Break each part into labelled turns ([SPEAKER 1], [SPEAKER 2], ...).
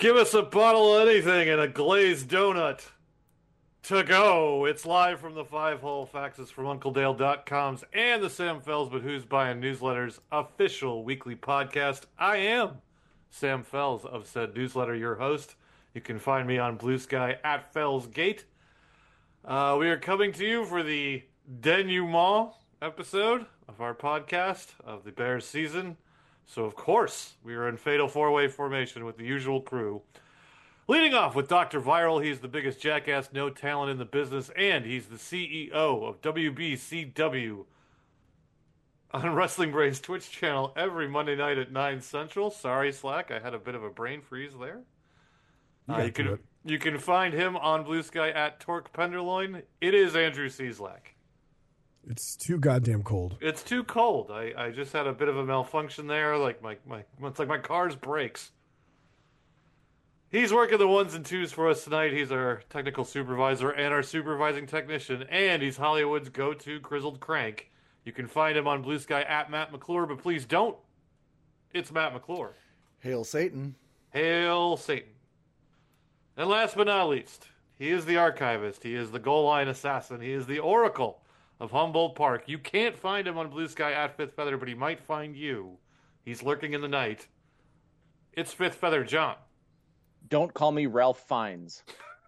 [SPEAKER 1] Give us a bottle of anything and a glazed donut to go. It's live from the Five Hole Faxes from UncleDale.com's and the Sam Fells But Who's Buying Newsletter's official weekly podcast. I am Sam Fells of said newsletter, your host. You can find me on Blue Sky at Fellsgate. We are coming to you for the denouement episode of our podcast of the Bears season. So, of course, we are in fatal four-way formation with the usual crew. Leading off with Dr. Viral, he's the biggest jackass, no talent in the business, and he's the CEO of WBCW on Wrestling Brain's Twitch channel every Monday night at 9 Central. Sorry, Slack, I had a bit of a brain freeze there. You can find him on Blue Sky at Torque Penderloin. It is Andrew Cieslak.
[SPEAKER 2] It's too goddamn cold.
[SPEAKER 1] It's too cold. I just had a bit of a malfunction there. Like it's like my car's brakes. He's working the ones and twos for us tonight. He's our technical supervisor and our supervising technician, and he's Hollywood's go-to grizzled crank. You can find him on Blue Sky at Matt McClure, but please don't. It's Matt McClure.
[SPEAKER 3] Hail Satan.
[SPEAKER 1] Hail Satan. And last but not least, he is the archivist. He is the goal line assassin. He is the oracle of Humboldt Park. You can't find him on Blue Sky at Fifth Feather, but he might find you. He's lurking in the night. It's Fifth Feather John.
[SPEAKER 4] Don't call me Ralph Fiennes.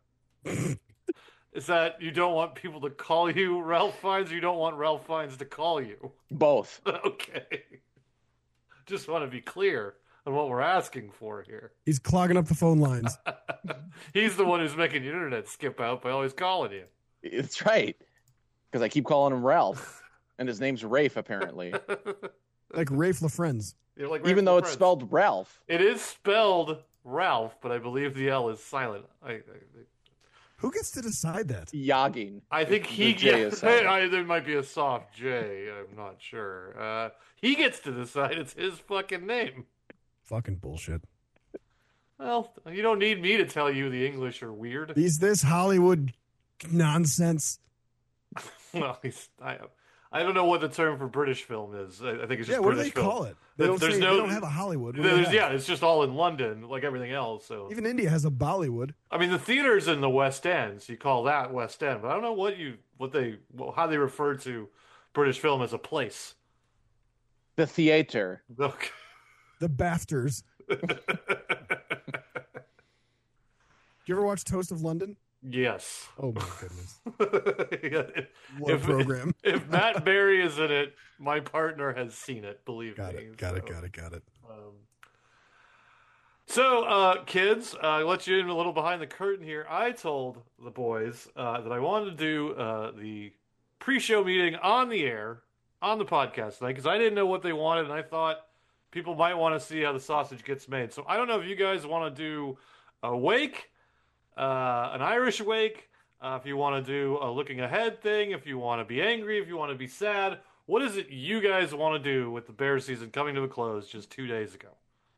[SPEAKER 1] Is that you don't want people to call you Ralph Fiennes, or you don't want Ralph Fiennes to call you?
[SPEAKER 4] Both.
[SPEAKER 1] Okay. Just want to be clear on what we're asking for here.
[SPEAKER 2] He's clogging up the phone lines.
[SPEAKER 1] He's the one who's making the internet skip out by always calling you.
[SPEAKER 4] It's right. Because I keep calling him Ralph. And his name's Rafe, apparently.
[SPEAKER 2] Like Rafe LaFriends.
[SPEAKER 1] Like
[SPEAKER 4] even though it's spelled Ralph.
[SPEAKER 1] It is spelled Ralph, but I believe the L is silent.
[SPEAKER 2] Who gets to decide that?
[SPEAKER 4] Yogging.
[SPEAKER 1] I think he gets. There might be a soft J. I'm not sure. He gets to decide. It's his fucking name.
[SPEAKER 2] Fucking bullshit.
[SPEAKER 1] Well, you don't need me to tell you the English are weird.
[SPEAKER 2] Is this Hollywood nonsense?
[SPEAKER 1] Well, I don't know what the term for British film is. I think it's just British film.
[SPEAKER 2] What do they call it? They don't have a Hollywood.
[SPEAKER 1] It's just all in London, like everything else. So
[SPEAKER 2] even India has a Bollywood.
[SPEAKER 1] I mean, the theater's in the West End, so you call that West End. But I don't know how they refer to British film as a place.
[SPEAKER 4] The theater.
[SPEAKER 1] Okay.
[SPEAKER 2] The BAFTAs. Do you ever watch Toast of London?
[SPEAKER 1] Yes.
[SPEAKER 2] Oh my goodness. What a program.
[SPEAKER 1] If Matt Berry is in it, my partner has seen it, believe me.
[SPEAKER 2] Got it.
[SPEAKER 1] So, kids, I'll let you in a little behind the curtain here. I told the boys that I wanted to do the pre-show meeting on the air, on the podcast tonight, because I didn't know what they wanted, and I thought people might want to see how the sausage gets made. So I don't know if you guys want to do a wake, an Irish wake, if you want to do a looking ahead thing, if you want to be angry, if you want to be sad. What is it you guys want to do with the Bears season coming to a close just 2 days ago?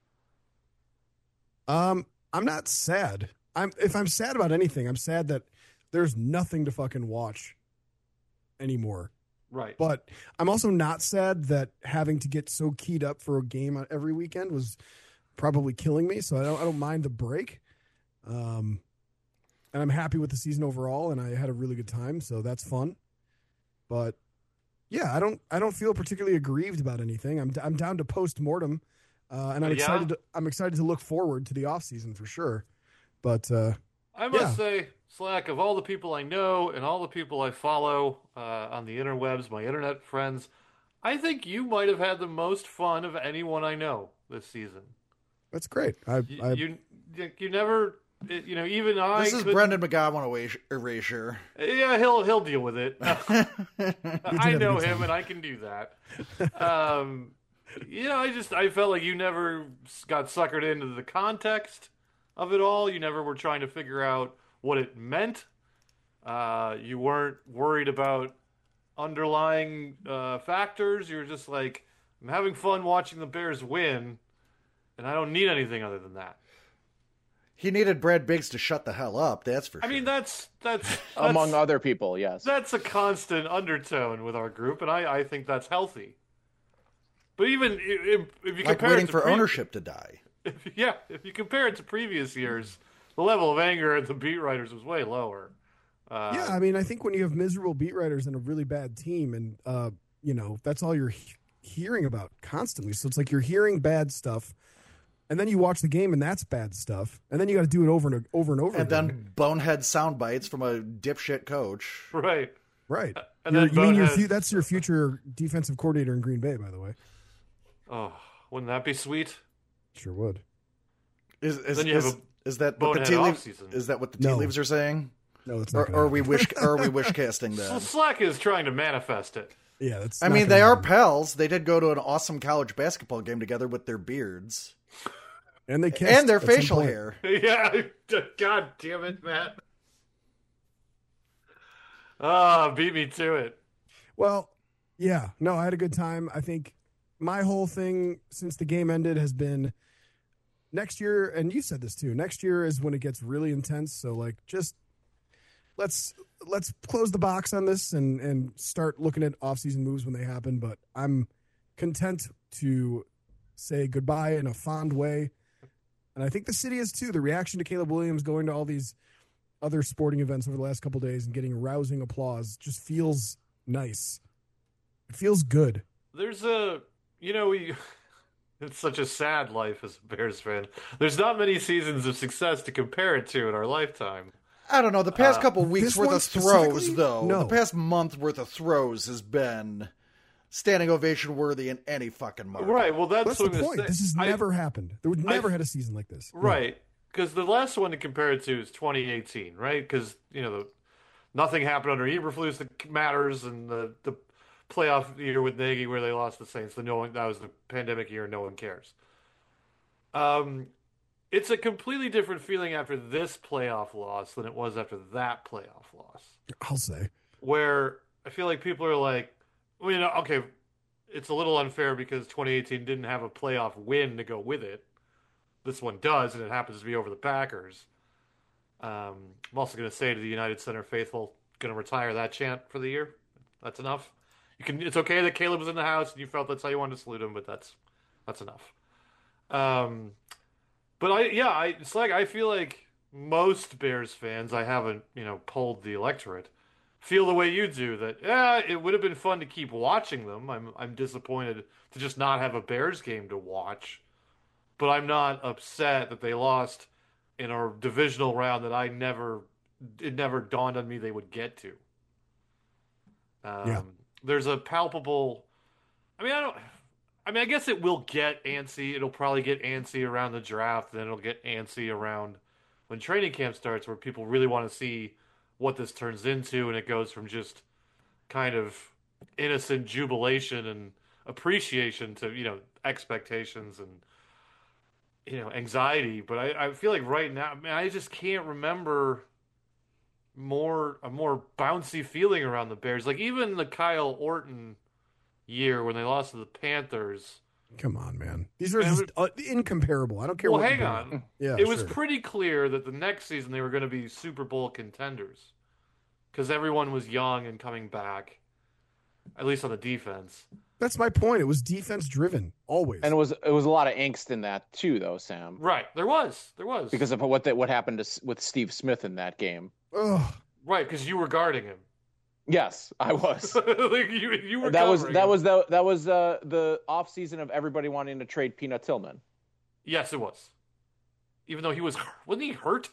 [SPEAKER 2] I'm not sad. If I'm sad about anything, I'm sad that there's nothing to fucking watch anymore.
[SPEAKER 1] Right.
[SPEAKER 2] But I'm also not sad that having to get so keyed up for a game every weekend was probably killing me. So I don't mind the break. And I'm happy with the season overall, and I had a really good time, so that's fun. But yeah, I don't feel particularly aggrieved about anything. I'm down to post-mortem, and I'm excited to look forward to the off season for sure. But
[SPEAKER 1] I must say, Slack, of all the people I know and all the people I follow on the interwebs, my internet friends, I think you might have had the most fun of anyone I know this season.
[SPEAKER 2] That's great.
[SPEAKER 1] You never. Even I.
[SPEAKER 3] This is Brendan McGowan erasure.
[SPEAKER 1] Yeah, he'll deal with it. I know him, and I can do that. I felt like you never got suckered into the context of it all. You never were trying to figure out what it meant. You weren't worried about underlying factors. You were just like, I'm having fun watching the Bears win, and I don't need anything other than that.
[SPEAKER 3] He needed Brad Biggs to shut the hell up, that's for sure.
[SPEAKER 1] I mean, that's
[SPEAKER 4] among other people, yes.
[SPEAKER 1] That's a constant undertone with our group, and I think that's healthy. But even if you
[SPEAKER 3] compare
[SPEAKER 1] waiting
[SPEAKER 3] it to
[SPEAKER 1] for
[SPEAKER 3] ownership to die.
[SPEAKER 1] if you compare it to previous years, the level of anger at the beat writers was way lower.
[SPEAKER 2] Yeah, I mean, I think when you have miserable beat writers and a really bad team, and that's all you're hearing about constantly. So it's like you're hearing bad stuff, and then you watch the game, and that's bad stuff, and then you got to do it over and over
[SPEAKER 3] And
[SPEAKER 2] again.
[SPEAKER 3] then bonehead sound bites from a dipshit coach.
[SPEAKER 1] Right.
[SPEAKER 2] Right.
[SPEAKER 1] And then
[SPEAKER 2] That's your future defensive coordinator in Green Bay, by the way.
[SPEAKER 1] Oh, wouldn't that be sweet?
[SPEAKER 2] Sure would.
[SPEAKER 3] Is that what the
[SPEAKER 1] bonehead
[SPEAKER 3] tea leaves?
[SPEAKER 1] offseason.
[SPEAKER 3] Is that what the tea leaves are saying?
[SPEAKER 2] No, it's not.
[SPEAKER 3] Or we wish casting
[SPEAKER 1] Well,
[SPEAKER 3] that.
[SPEAKER 1] Slack is trying to manifest it.
[SPEAKER 2] Yeah, that's.
[SPEAKER 3] I mean, they are pals. They did go to an awesome college basketball game together with their beards
[SPEAKER 2] and they kissed
[SPEAKER 3] and their
[SPEAKER 2] at some
[SPEAKER 3] facial
[SPEAKER 2] point.
[SPEAKER 3] hair.
[SPEAKER 1] Yeah. God damn it, Matt. Beat me to it.
[SPEAKER 2] Well, yeah, no, I had a good time. I think my whole thing since the game ended has been next year, and you said this too. Next year is when it gets really intense. So, like, just let's close the box on this and start looking at offseason moves when they happen. But I'm content to say goodbye in a fond way, and I think the city is too. The reaction to Caleb Williams going to all these other sporting events over the last couple of days and getting rousing applause just feels nice. It feels good.
[SPEAKER 1] There's it's such a sad life as a Bears fan. There's not many seasons of success to compare it to in our lifetime.
[SPEAKER 3] I don't know. The past couple weeks
[SPEAKER 2] this
[SPEAKER 3] worth
[SPEAKER 2] one
[SPEAKER 3] of throws,
[SPEAKER 2] specifically?
[SPEAKER 3] though.
[SPEAKER 2] No.
[SPEAKER 3] The past month worth of throws has been standing ovation worthy in any fucking market.
[SPEAKER 1] Right. Well, that's
[SPEAKER 2] That's
[SPEAKER 1] what
[SPEAKER 2] the
[SPEAKER 1] I'm
[SPEAKER 2] point.
[SPEAKER 1] gonna say.
[SPEAKER 2] This has never happened. There would never had a season like this.
[SPEAKER 1] Right. Because the last one to compare it to is 2018, right? Because, nothing happened under Eberflus that matters, and the playoff year with Nagy where they lost the Saints, that was the pandemic year, no one cares. It's a completely different feeling after this playoff loss than it was after that playoff loss.
[SPEAKER 2] I'll say.
[SPEAKER 1] Where I feel like people are like, well, okay, it's a little unfair because 2018 didn't have a playoff win to go with it. This one does, and it happens to be over the Packers. I'm also going to say to the United Center faithful, going to retire that chant for the year. That's enough. It's okay that Caleb was in the house and you felt that's how you wanted to salute him, but that's enough. But I feel like most Bears fans, I haven't, polled the electorate, feel the way you do, that it would have been fun to keep watching them. I'm disappointed to just not have a Bears game to watch, but I'm not upset that they lost in a divisional round that it never dawned on me they would get to. There's a palpable. I guess it will get antsy. It'll probably get antsy around the draft, then it'll get antsy around when training camp starts, where people really want to see what this turns into, and it goes from just kind of innocent jubilation and appreciation to expectations and anxiety. But I feel like right now, I just can't remember a more bouncy feeling around the Bears. Like even the Kyle Orton year when they lost to the Panthers.
[SPEAKER 2] Come on, man. These are just incomparable. I don't care
[SPEAKER 1] Well,
[SPEAKER 2] what.
[SPEAKER 1] hang on.
[SPEAKER 2] Yeah,
[SPEAKER 1] it was pretty clear that the next season they were going to be Super Bowl contenders because everyone was young and coming back, at least on the defense.
[SPEAKER 2] That's my point. It was defense driven always,
[SPEAKER 4] And it was a lot of angst in that too, though, Sam.
[SPEAKER 1] Right, there was
[SPEAKER 4] Because of what happened with Steve Smith in that game.
[SPEAKER 2] Ugh.
[SPEAKER 1] right because you were guarding him.
[SPEAKER 4] Yes, I was.
[SPEAKER 1] Like you were.
[SPEAKER 4] That was
[SPEAKER 1] covering him.
[SPEAKER 4] the off season of everybody wanting to trade Peanut Tillman.
[SPEAKER 1] Yes, it was. Even though wasn't he hurt?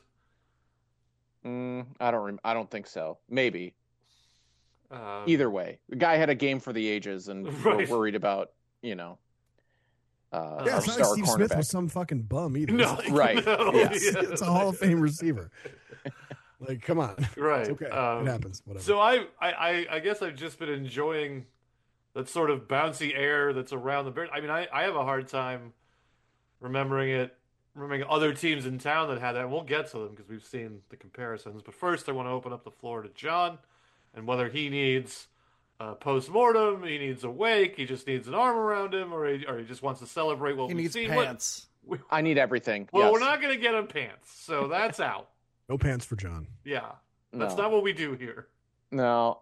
[SPEAKER 4] I don't think so. Maybe.
[SPEAKER 1] Uh,
[SPEAKER 4] Either way, the guy had a game for the ages, and
[SPEAKER 1] Right.
[SPEAKER 4] we're worried about
[SPEAKER 2] Yeah,
[SPEAKER 4] our
[SPEAKER 2] it's not like
[SPEAKER 4] star
[SPEAKER 2] Steve Smith
[SPEAKER 4] cornerback.
[SPEAKER 2] was some fucking bum either.
[SPEAKER 1] no,
[SPEAKER 4] Right.
[SPEAKER 1] No,
[SPEAKER 4] Yes.
[SPEAKER 1] yeah.
[SPEAKER 2] It's a Hall of Fame receiver. Like, come on.
[SPEAKER 1] Right.
[SPEAKER 2] It's okay. It happens. Whatever.
[SPEAKER 1] So I guess I've just been enjoying that sort of bouncy air that's around the Bears. I have a hard time remembering other teams in town that had that. We'll get to them because we've seen the comparisons. But first, I want to open up the floor to John and whether he needs a post-mortem, he needs a wake, he just needs an arm around him, or he just wants to celebrate what
[SPEAKER 3] He
[SPEAKER 1] we've
[SPEAKER 3] needs
[SPEAKER 1] seen.
[SPEAKER 3] pants.
[SPEAKER 4] I need everything.
[SPEAKER 1] Well,
[SPEAKER 4] yes.
[SPEAKER 1] we're not going to get him pants, so that's out.
[SPEAKER 2] No pants for John.
[SPEAKER 1] Yeah, that's
[SPEAKER 4] No.
[SPEAKER 1] not what we do here.
[SPEAKER 4] No.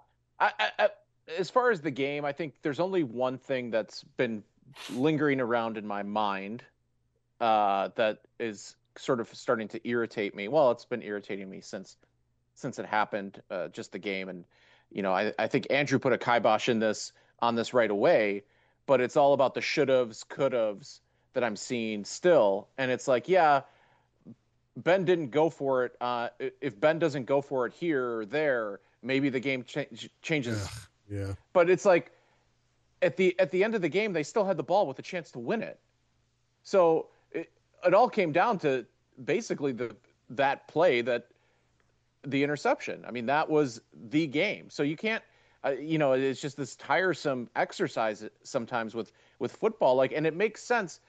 [SPEAKER 4] As far as the game, I think there's only one thing that's been lingering around in my mind, that is sort of starting to irritate me. Well, it's been irritating me since it happened, just the game. And I think Andrew put a kibosh on this right away, but it's all about the should-haves, could-haves that I'm seeing still. And it's like, yeah, Ben didn't go for it. If Ben doesn't go for it here or there, maybe the game changes.
[SPEAKER 2] Yeah.
[SPEAKER 4] But it's like at the end of the game, they still had the ball with a chance to win it. So it all came down to basically that play, that the interception. I mean, that was the game. So you can't, it's just this tiresome exercise sometimes with football. Like, and it makes sense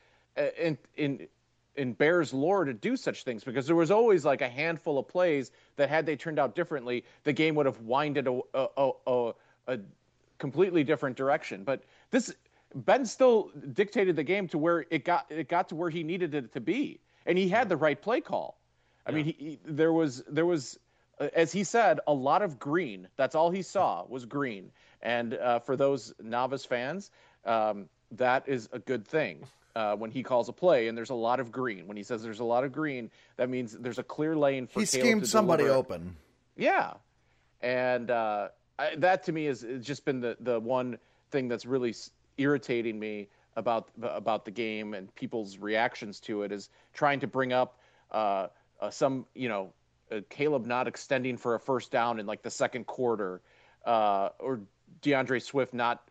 [SPEAKER 4] in Bears lore to do such things, because there was always like a handful of plays that had they turned out differently, the game would have winded a completely different direction. But Ben still dictated the game to where it got to where he needed it to be, and he had the right play call. I mean, there was as he said, a lot of green. That's all he saw was green. And for those novice fans, that is a good thing. When he calls a play and there's a lot of green. When he says there's a lot of green, that means there's a clear lane for
[SPEAKER 3] he
[SPEAKER 4] Caleb
[SPEAKER 3] schemed
[SPEAKER 4] to
[SPEAKER 3] somebody
[SPEAKER 4] deliver.
[SPEAKER 3] open.
[SPEAKER 4] Yeah. And that to me has just been the one thing that's really irritating me about the game and people's reactions to it, is trying to bring up some, Caleb not extending for a first down in like the second quarter, or DeAndre Swift not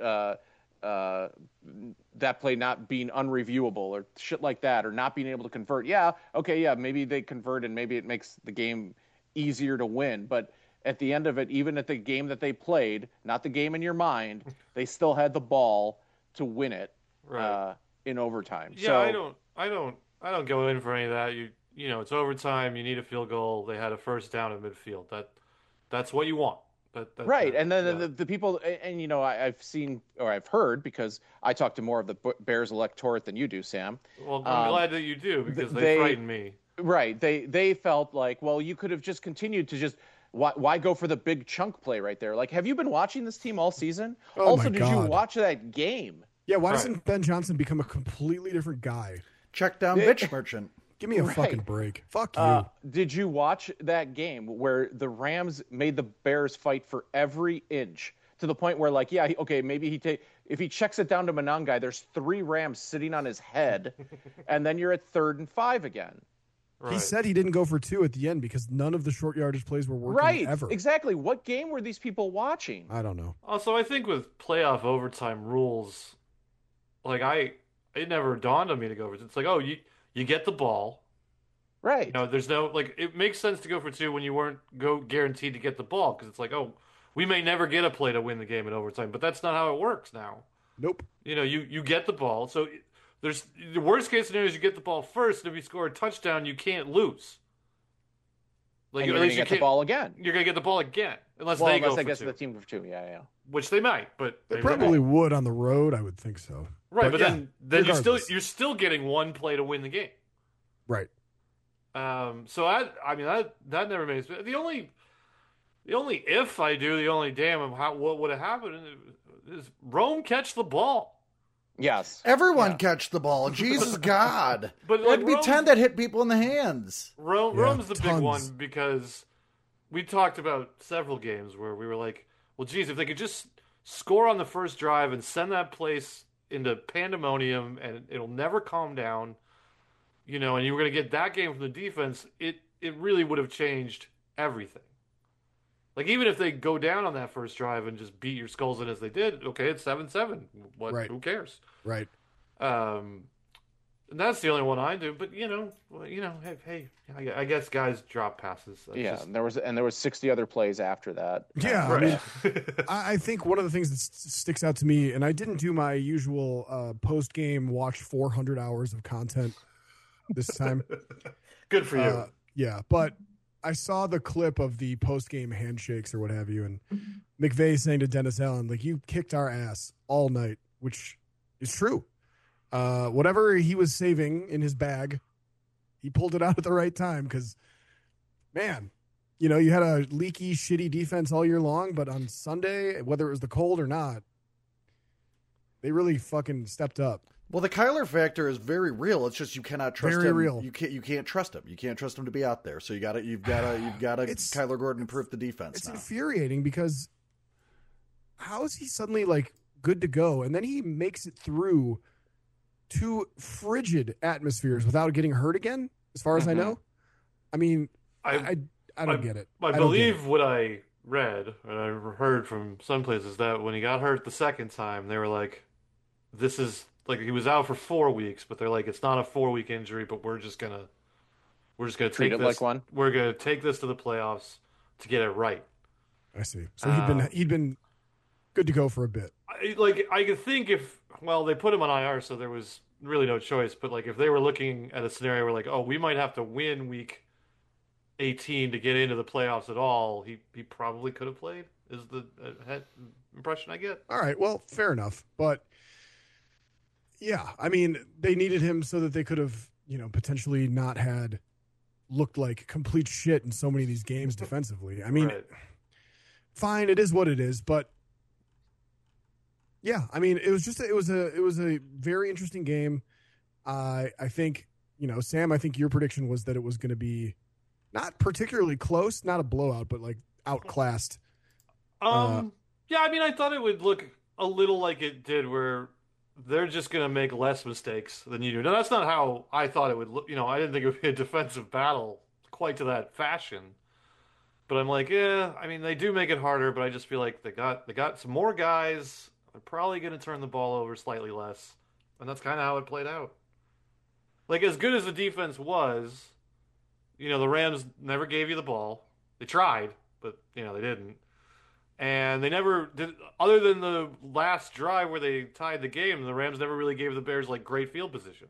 [SPEAKER 4] that play not being unreviewable or shit like that, or not being able to convert. Yeah, okay, yeah, maybe they convert and maybe it makes the game easier to win. But at the end of it, even at the game that they played, not the game in your mind, they still had the ball to win it in overtime.
[SPEAKER 1] Yeah,
[SPEAKER 4] so,
[SPEAKER 1] I don't go in for any of that. It's overtime. You need a field goal. They had a first down in midfield. That's what you want. Right,
[SPEAKER 4] and then the people, and I've seen, or I've heard, because I talk to more of the Bears electorate than you do, Sam.
[SPEAKER 1] Well, I'm glad that you do, because they frighten me.
[SPEAKER 4] Right, they felt like, well, you could have just continued to just, why go for the big chunk play right there? Like, have you been watching this team all season?
[SPEAKER 2] Oh,
[SPEAKER 4] also,
[SPEAKER 2] my
[SPEAKER 4] did you
[SPEAKER 2] God.
[SPEAKER 4] watch that game?
[SPEAKER 2] Yeah, why doesn't Ben Johnson become a completely different guy?
[SPEAKER 3] Check down bitch merchant.
[SPEAKER 2] Give me a fucking break. Fuck you.
[SPEAKER 4] Did you watch that game where the Rams made the Bears fight for every inch, to the point where, like, yeah, okay, maybe if he checks it down to Monangai, there's 3 Rams sitting on his head, and then you're at 3rd and 5 again.
[SPEAKER 1] Right.
[SPEAKER 2] He said he didn't go for 2 at the end because none of the short yardage plays were working ever.
[SPEAKER 4] Exactly. What game were these people watching?
[SPEAKER 2] I don't know.
[SPEAKER 1] Also, I think with playoff overtime rules, like it never dawned on me to go for it. It's like, oh, you get the ball.
[SPEAKER 4] Right.
[SPEAKER 1] There's no, like, it makes sense to go for 2 when you weren't guaranteed to get the ball, because it's like, oh, we may never get a play to win the game in overtime, but that's not how it works now.
[SPEAKER 2] Nope.
[SPEAKER 1] You get the ball. So there's the worst case scenario is you get the ball first, and if you score a touchdown, you can't lose. Like,
[SPEAKER 4] and you're going to get the ball again.
[SPEAKER 1] You're going to get the ball again, unless
[SPEAKER 4] well,
[SPEAKER 1] they go
[SPEAKER 4] I
[SPEAKER 1] for
[SPEAKER 4] guess
[SPEAKER 1] 2.
[SPEAKER 4] the team for 2. Yeah.
[SPEAKER 1] Which they might, but
[SPEAKER 2] They probably would on the road, I would think so.
[SPEAKER 1] Right, but
[SPEAKER 2] yeah,
[SPEAKER 1] then
[SPEAKER 2] regardless.
[SPEAKER 1] you're still getting one play to win the game.
[SPEAKER 2] Right.
[SPEAKER 1] So I mean that never makes the only if I do, the only damn of what would have happened is Rome catch the ball.
[SPEAKER 4] Yes.
[SPEAKER 3] Everyone catch the ball. Jesus God.
[SPEAKER 1] But
[SPEAKER 3] There'd be
[SPEAKER 1] Rome's
[SPEAKER 3] 10 that hit people in the hands.
[SPEAKER 1] Rome's the big
[SPEAKER 2] tons.
[SPEAKER 1] one, because we talked about several games where we were like, well, geez, if they could just score on the first drive and send that place into pandemonium and it'll never calm down, and you were going to get that game from the defense, it really would have changed everything. Like, even if they go down on that first drive and just beat your skulls in as they did, okay, it's 7-7.
[SPEAKER 2] Right.
[SPEAKER 1] Who cares?
[SPEAKER 2] Right.
[SPEAKER 1] And that's the only one I do. But hey, I guess guys drop passes. That's
[SPEAKER 4] Yeah,
[SPEAKER 1] just-
[SPEAKER 4] and there was 60 other plays after that.
[SPEAKER 2] Yeah,
[SPEAKER 1] Right.
[SPEAKER 2] I mean, I think one of the things that sticks out to me, and I didn't do my usual post-game watch 400 hours of content this time.
[SPEAKER 1] Good for you.
[SPEAKER 2] Yeah, but I saw the clip of the post-game handshakes or what have you, and McVay saying to Dennis Allen, like, you kicked our ass all night, which is true. Whatever he was saving in his bag, he pulled it out at the right time, because, man, you had a leaky, shitty defense all year long, but on Sunday, whether it was the cold or not, they really fucking stepped up.
[SPEAKER 3] Well, the Kyler factor is very real. It's just you cannot trust
[SPEAKER 2] Very
[SPEAKER 3] him.
[SPEAKER 2] real.
[SPEAKER 3] You can't trust him. You can't trust him to be out there. So you've got to Kyler Gordon proof the defense.
[SPEAKER 2] It's
[SPEAKER 3] now.
[SPEAKER 2] infuriating because how is he suddenly like good to go, and then he makes it through 2 frigid atmospheres without getting hurt again? As far as I know, I mean, I don't get it.
[SPEAKER 1] I believe what I read and I heard from some places that when he got hurt the second time, they were like, "This is like he was out for 4 weeks," but they're like, "It's not a 4-week injury, but we're just gonna
[SPEAKER 4] Treat
[SPEAKER 1] take
[SPEAKER 4] it
[SPEAKER 1] this
[SPEAKER 4] like one.
[SPEAKER 1] We're gonna take this to the playoffs to get it right."
[SPEAKER 2] I see. So he'd been good to go for a bit.
[SPEAKER 1] I could think if they put him on IR, so there was really no choice. But like if they were looking at a scenario where like, oh, we might have to win week 18 to get into the playoffs at all, he probably could have played. Is the impression I get?
[SPEAKER 2] All right, well, fair enough, but yeah, I mean, they needed him so that they could have, potentially not had looked like complete shit in so many of these games defensively. I mean,
[SPEAKER 1] Right.
[SPEAKER 2] Fine, it is what it is, but yeah, I mean, it was a very interesting game. I think, Sam, I think your prediction was that it was going to be not particularly close, not a blowout, but like outclassed.
[SPEAKER 1] Yeah, I mean, I thought it would look a little like it did, where they're just going to make less mistakes than you do. Now, that's not how I thought it would look. I didn't think it would be a defensive battle quite to that fashion. But I'm like, yeah, I mean, they do make it harder, but I just feel like they got some more guys. They're probably going to turn the ball over slightly less. And that's kind of how it played out. Like, as good as the defense was, the Rams never gave you the ball. They tried, but, they didn't. And they never did, other than the last drive where they tied the game, the Rams never really gave the Bears, like, great field position.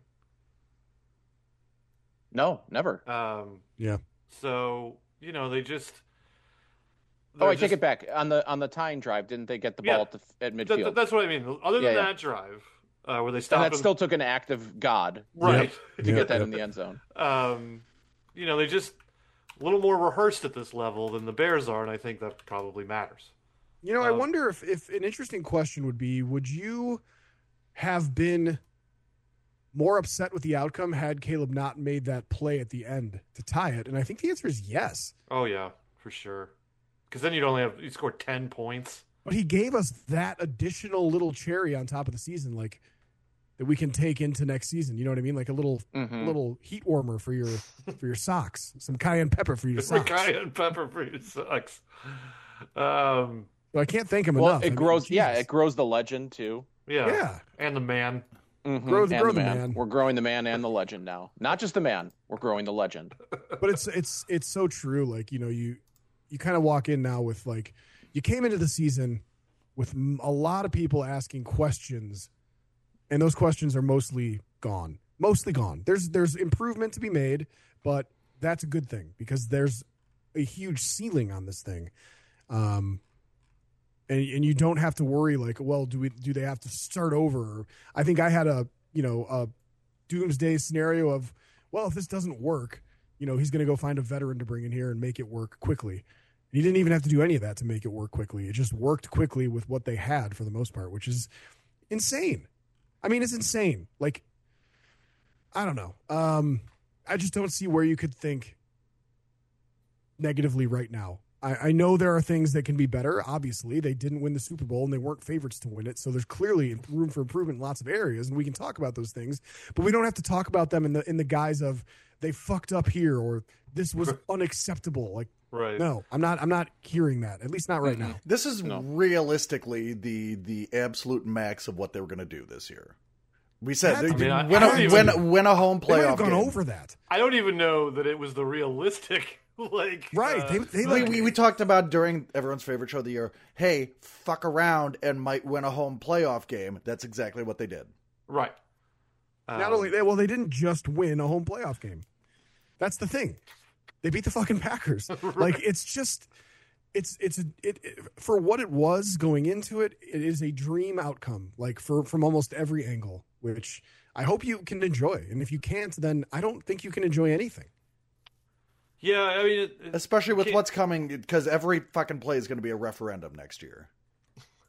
[SPEAKER 4] No, never.
[SPEAKER 2] Yeah.
[SPEAKER 1] So, they just...
[SPEAKER 4] I take it back. On the tying drive, didn't they get the ball at midfield?
[SPEAKER 1] That's what I mean. Other than that drive, where they stopped
[SPEAKER 4] and that still took an act of God,
[SPEAKER 1] right,
[SPEAKER 4] to get that in the end zone.
[SPEAKER 1] They just a little more rehearsed at this level than the Bears are, and I think that probably matters.
[SPEAKER 2] I wonder if an interesting question would be, would you have been more upset with the outcome had Caleb not made that play at the end to tie it? And I think the answer is yes.
[SPEAKER 1] Oh, yeah, for sure. Because then you scored 10 points.
[SPEAKER 2] But he gave us that additional little cherry on top of the season, like that we can take into next season. You know what I mean? Like a little heat warmer for your socks, some cayenne pepper for your socks.
[SPEAKER 1] Cayenne pepper for your socks.
[SPEAKER 2] I can't thank him enough.
[SPEAKER 4] It grows. It grows the legend too.
[SPEAKER 1] Yeah. And the man.
[SPEAKER 4] Mm-hmm.
[SPEAKER 2] Grow the man.
[SPEAKER 4] We're growing the man and the legend now. Not just the man. We're growing the legend.
[SPEAKER 2] But it's so true. Like, you kind of walk in now with like, you came into the season with a lot of people asking questions, and those questions are mostly gone. There's improvement to be made, but that's a good thing because there's a huge ceiling on this thing. And you don't have to worry like, well, do they have to start over? I think I had a doomsday scenario of, well, if this doesn't work, he's going to go find a veteran to bring in here and make it work quickly. He didn't even have to do any of that to make it work quickly. It just worked quickly with what they had for the most part, which is insane. I mean, it's insane. Like, I don't know. I just don't see where you could think negatively right now. I know there are things that can be better. Obviously, they didn't win the Super Bowl and they weren't favorites to win it. So there's clearly room for improvement in lots of areas, and we can talk about those things. But we don't have to talk about them in the guise of they fucked up here or this was unacceptable. Like,
[SPEAKER 1] right?
[SPEAKER 2] No, I'm not hearing that. At least not right now.
[SPEAKER 3] This is realistically the absolute max of what they were going to do this year. We said win a home playoff.
[SPEAKER 2] They might have gone
[SPEAKER 3] game.
[SPEAKER 2] over that.
[SPEAKER 1] I don't even know that it was the realistic.
[SPEAKER 2] We
[SPEAKER 3] talked about during everyone's favorite show of the year, hey, fuck around and might win a home playoff game. That's exactly what they did.
[SPEAKER 1] Right.
[SPEAKER 2] Not only that, they didn't just win a home playoff game. That's the thing. They beat the fucking Packers. Right. Like, it's just, it's for what it was going into it, it is a dream outcome, like from almost every angle, which I hope you can enjoy. And if you can't, then I don't think you can enjoy anything.
[SPEAKER 1] Yeah, I mean...
[SPEAKER 3] Especially with what's coming, because every fucking play is going to be a referendum next year.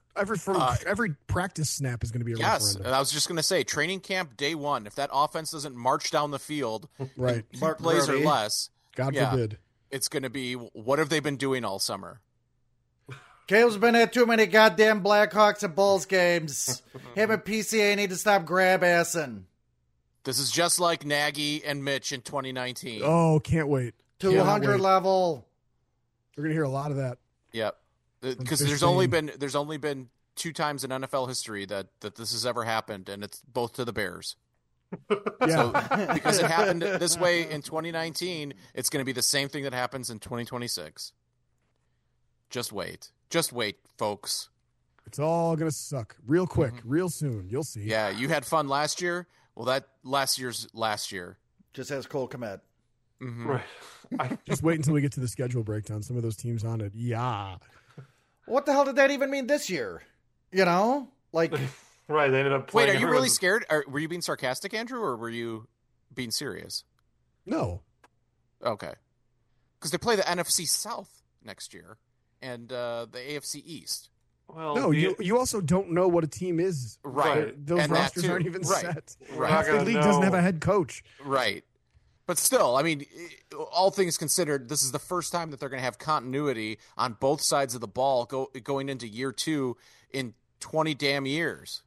[SPEAKER 2] Every practice snap is going to be a referendum.
[SPEAKER 5] I was just going to say, training camp day one, if that offense doesn't march down the field,
[SPEAKER 2] right,
[SPEAKER 5] plays or less,
[SPEAKER 2] God forbid,
[SPEAKER 5] it's going to be, what have they been doing all summer?
[SPEAKER 3] Caleb's been at too many goddamn Blackhawks and Bulls games. Him and PCA need to stop grab-assing.
[SPEAKER 5] This is just like Nagy and Mitch in 2019.
[SPEAKER 2] Oh, can't wait.
[SPEAKER 3] 200 level.
[SPEAKER 2] We're going to hear a lot of that.
[SPEAKER 5] Yep. Because there's only been 2 times in NFL history that this has ever happened, and it's both to the Bears.
[SPEAKER 2] Yeah.
[SPEAKER 5] So, because it happened this way in 2019, it's going to be the same thing that happens in 2026. Just wait, folks.
[SPEAKER 2] It's all going to suck real quick, real soon. You'll see.
[SPEAKER 5] Yeah, you had fun last year. Well, that last year.
[SPEAKER 3] Just as Cole Kmet.
[SPEAKER 5] Mm-hmm.
[SPEAKER 1] Right.
[SPEAKER 2] Just wait until we get to the schedule breakdown. Some of those teams on it. Yeah.
[SPEAKER 3] What the hell did that even mean this year? You know? Like,
[SPEAKER 1] right, they ended up playing.
[SPEAKER 5] Wait, are you really scared? Were you being sarcastic, Andrew, or were you being serious?
[SPEAKER 2] No.
[SPEAKER 5] Okay. Because they play the NFC South next year and the AFC East.
[SPEAKER 2] Well, no, you also don't know what a team is.
[SPEAKER 5] Right.
[SPEAKER 2] Those rosters aren't even set.
[SPEAKER 5] Right.
[SPEAKER 2] The league doesn't have a head coach.
[SPEAKER 5] Right. But still, I mean, all things considered, this is the first time that they're going to have continuity on both sides of the ball going into year 2 in 20 damn years.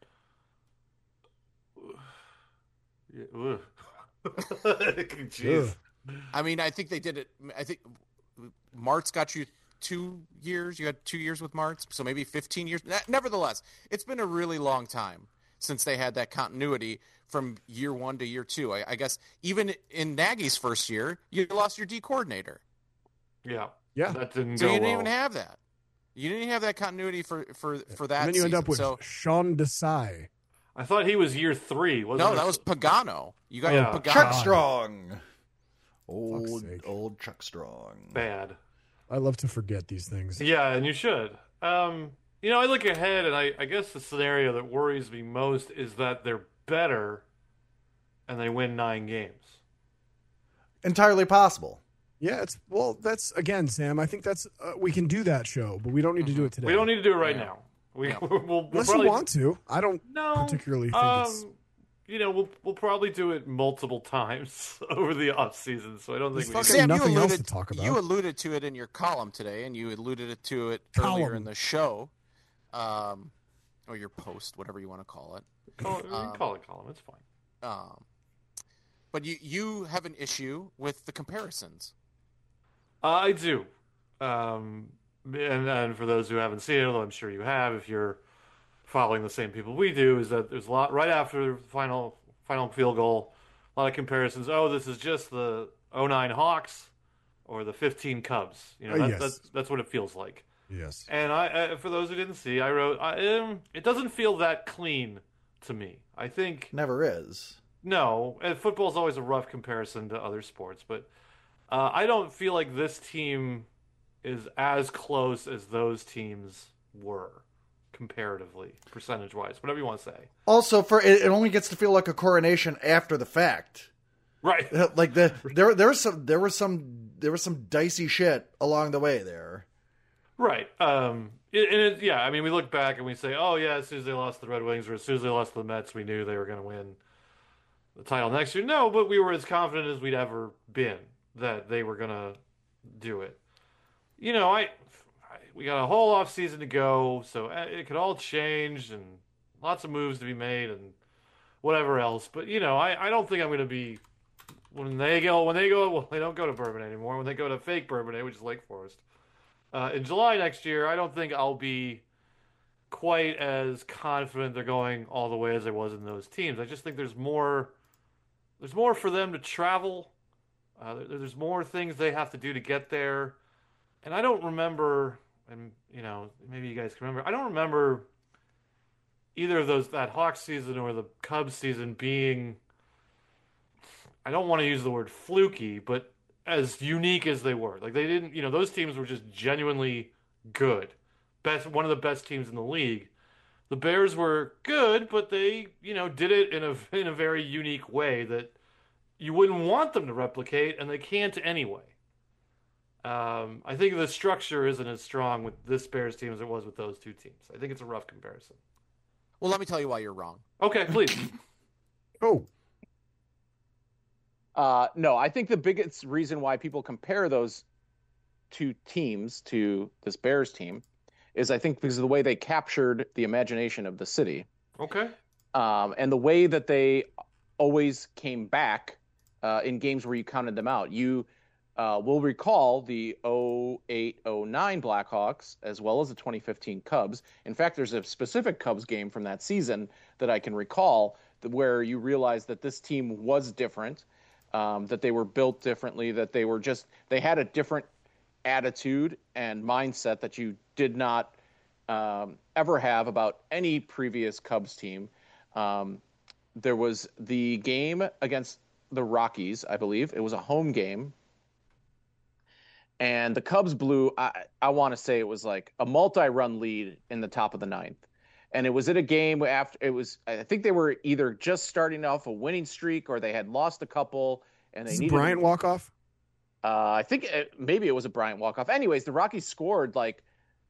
[SPEAKER 1] Jeez.
[SPEAKER 5] I mean, I think they did it. I think Martz got you 2 years. You had 2 years with Martz, so maybe 15 years. Nevertheless, it's been a really long time since they had that continuity from year 1 to year 2. I guess even in Nagy's first year, you lost your D coordinator.
[SPEAKER 1] Yeah.
[SPEAKER 2] That
[SPEAKER 1] didn't
[SPEAKER 5] so
[SPEAKER 1] go
[SPEAKER 5] you didn't
[SPEAKER 1] well.
[SPEAKER 5] even have that. You didn't even have that continuity for that.
[SPEAKER 2] And then you end up with
[SPEAKER 5] so,
[SPEAKER 2] Sean Desai.
[SPEAKER 1] I thought he was year 3. Wasn't
[SPEAKER 5] no, that was Pagano. You got Pagano.
[SPEAKER 3] Chuck Strong. Old Chuck Strong.
[SPEAKER 1] Bad.
[SPEAKER 2] I love to forget these things.
[SPEAKER 1] Yeah, and you should. I look ahead, and I guess the scenario that worries me most is that they're better and they win 9 games.
[SPEAKER 3] Entirely possible.
[SPEAKER 2] Yeah, that's again, Sam. I think that's we can do that show, but we don't need to do it today.
[SPEAKER 1] We don't need to do it right now. We'll
[SPEAKER 2] Unless
[SPEAKER 1] probably,
[SPEAKER 2] you want to. I don't particularly think it's.
[SPEAKER 1] We'll probably do it multiple times over the off season, so I don't think we.
[SPEAKER 5] Sam,
[SPEAKER 2] nothing else to talk about.
[SPEAKER 5] You alluded to it in your column today, and you alluded to it earlier in the show, or your post, whatever you want to call it.
[SPEAKER 1] Call it column. It's fine.
[SPEAKER 5] But you have an issue with the comparisons.
[SPEAKER 1] I do. And for those who haven't seen it, although I'm sure you have, if you're following the same people we do, is that there's a lot right after the final field goal, a lot of comparisons. Oh, this is just the 09 Hawks or the 15 Cubs. That's what it feels like.
[SPEAKER 2] Yes.
[SPEAKER 1] And I for those who didn't see, I wrote, it doesn't feel that clean to me. I think
[SPEAKER 3] never is.
[SPEAKER 1] No, football's always a rough comparison to other sports, but I don't feel like this team is as close as those teams were comparatively, percentage-wise, whatever you want to say.
[SPEAKER 3] Also, it only gets to feel like a coronation after the fact,
[SPEAKER 1] right?
[SPEAKER 3] Like there was some dicey shit along the way there,
[SPEAKER 1] right? I mean, we look back and we say, oh yeah, as soon as they lost the Red Wings or as soon as they lost the Mets, we knew they were going to win the title next year. No, but we were as confident as we'd ever been that they were going to do it. We got a whole off season to go, so it could all change and lots of moves to be made and whatever else. But I don't think I'm going to be when they don't go to Bourbon anymore. When they go to fake Bourbon, which is Lake Forest, in July next year, I don't think I'll be quite as confident they're going all the way as I was in those teams. I just think there's more for them to travel. There's more things they have to do to get there. And I don't remember, and maybe you guys can remember, I don't remember either of that Hawks season or the Cubs season being, I don't want to use the word fluky, but as unique as they were. Like they didn't, those teams were just genuinely good. One of the best teams in the league. The Bears were good, but they, did it in a very unique way that you wouldn't want them to replicate, and they can't anyway. I think the structure isn't as strong with this Bears team as it was with those two teams. I think it's a rough comparison.
[SPEAKER 5] Well, let me tell you why you're wrong.
[SPEAKER 1] Okay, please.
[SPEAKER 4] No, I think the biggest reason why people compare those two teams to this Bears team is I think because of the way they captured the imagination of the city.
[SPEAKER 1] Okay.
[SPEAKER 4] And the way that they always came back in games where you counted them out. You will recall the 08-09 Blackhawks as well as the 2015 Cubs. In fact, there's a specific Cubs game from that season that I can recall where you realize that this team was different, that they were built differently, that they had a different attitude and mindset that you did not ever have about any previous Cubs team. There was the game against the Rockies, I believe. It was a home game. And the Cubs blew, I want to say it was like a multi-run lead in the top of the ninth. And it was in a game after I think they were either just starting off a winning streak or they had lost a couple. And they needed
[SPEAKER 2] Bryant walk-off?
[SPEAKER 4] I think maybe it was a Bryant walk-off. Anyways, the Rockies scored like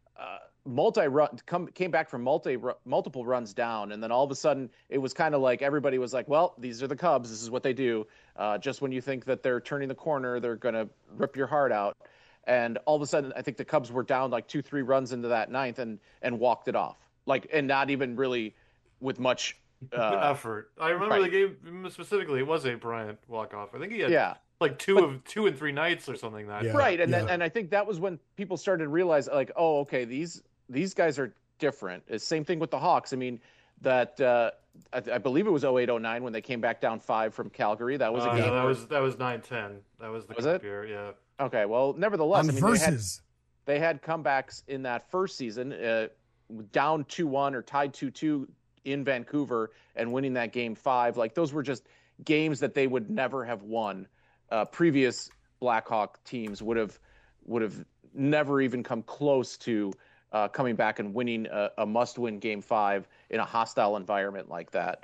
[SPEAKER 4] came back from multiple runs down, and then all of a sudden it was kind of like everybody was like, well, these are the Cubs, this is what they do. Just when you think that they're turning the corner, they're going to rip your heart out. And all of a sudden I think the Cubs were down like 2-3 runs into that ninth and walked it off, and not even really with much
[SPEAKER 1] effort. I remember the game specifically. It was a Bryant walk-off. I think he had like two and 3 nights or something like that.
[SPEAKER 4] Right, and I think that was when people started to realize, like, oh, okay, these guys are different. It's same thing with the Hawks. I mean, that I believe it was 08-09 when they came back down 5 from Calgary. That was a game.
[SPEAKER 1] Yeah, that was 9-10. That was the year. Yeah.
[SPEAKER 4] Okay, well, nevertheless,
[SPEAKER 2] versus.
[SPEAKER 4] They had comebacks in that first season, down 2-1 or tied 2-2 in Vancouver and winning that game 5. Like, those were just games that they would never have won. Previous Blackhawk teams would have never even come close to coming back and winning a must-win Game 5 in a hostile environment like that.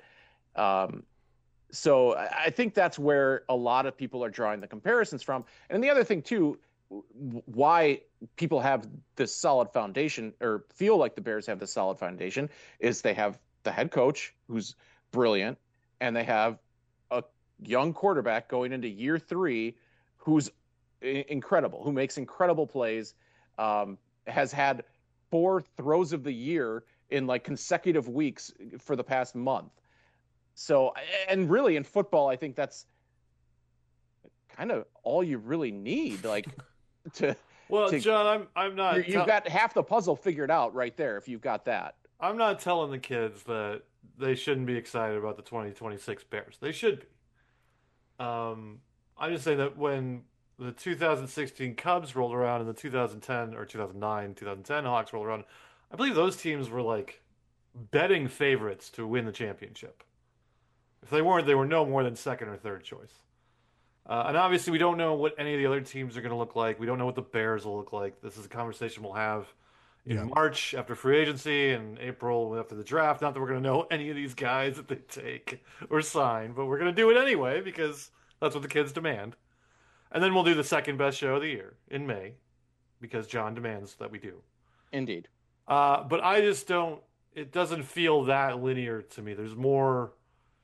[SPEAKER 4] So I think that's where a lot of people are drawing the comparisons from. And the other thing, too, why people have this solid foundation or feel like the Bears have this solid foundation is they have the head coach who's brilliant, and they have a young quarterback going into year 3 who's incredible, who makes incredible plays, has had 4 throws of the year in like consecutive weeks for the past month. So, and really in football, I think that's kind of all you really need, like to.
[SPEAKER 1] Well, John, I'm not.
[SPEAKER 4] You've got half the puzzle figured out right there if you've got that.
[SPEAKER 1] I'm not telling the kids that they shouldn't be excited about the 2026 Bears. They should be. I'm just saying that when the 2016 Cubs rolled around and the 2010 or 2009, 2010 Hawks rolled around, I believe those teams were like betting favorites to win the championship. If they weren't, they were no more than second or third choice. And obviously, we don't know what any of the other teams are going to look like. We don't know what the Bears will look like. This is a conversation we'll have in March after free agency and April after the draft. Not that we're going to know any of these guys that they take or sign, but we're going to do it anyway because that's what the kids demand. And then we'll do the second best show of the year in May because John demands that we do.
[SPEAKER 4] Indeed.
[SPEAKER 1] But I just don't. It doesn't feel that linear to me. There's more.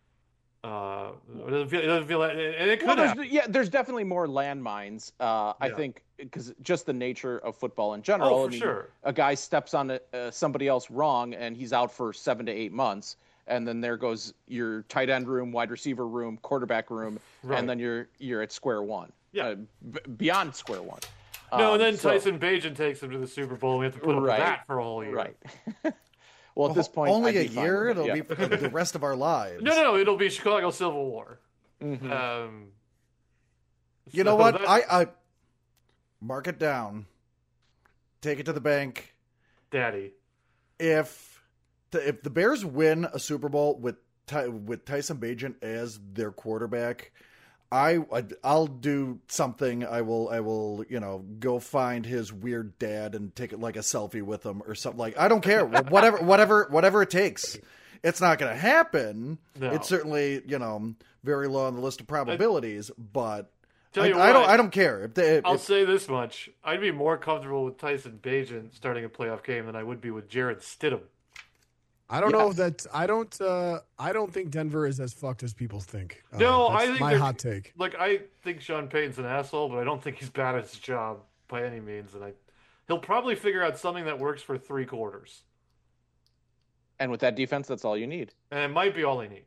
[SPEAKER 1] It doesn't feel and it could have.
[SPEAKER 4] There's definitely more landmines. I think because just the nature of football in general.
[SPEAKER 1] Oh, for sure.
[SPEAKER 4] A guy steps on somebody else wrong and he's out for 7 to 8 months, and then there goes your tight end room, wide receiver room, quarterback room, and then you're at square one. Yeah, beyond square one.
[SPEAKER 1] No, and then Tyson Bagent takes him to the Super Bowl. And we have to put up with that for a whole year.
[SPEAKER 4] Right. Well, at this point,
[SPEAKER 3] only a year. It'll be for the rest of our lives.
[SPEAKER 1] No, it'll be Chicago Civil War.
[SPEAKER 4] Mm-hmm.
[SPEAKER 3] You know what? I mark it down. Take it to the bank,
[SPEAKER 1] Daddy.
[SPEAKER 3] If the Bears win a Super Bowl with Tyson Bagent as their quarterback, I'll do something. I will go find his weird dad and take it like a selfie with him or something. Like, I don't care. whatever it takes. It's not going to happen. No. It's certainly, very low on the list of probabilities, but
[SPEAKER 1] Tell you
[SPEAKER 3] I don't care.
[SPEAKER 1] I'll say this much: I'd be more comfortable with Tyson Bagent starting a playoff game than I would be with Jared Stidham.
[SPEAKER 2] I don't know that I don't think Denver is as fucked as people think.
[SPEAKER 1] No,
[SPEAKER 2] that's
[SPEAKER 1] I think
[SPEAKER 2] my hot take.
[SPEAKER 1] Like, I think Sean Payton's an asshole, but I don't think he's bad at his job by any means, and he'll probably figure out something that works for 3 quarters.
[SPEAKER 4] And with that defense, that's all you need.
[SPEAKER 1] And it might be all they need.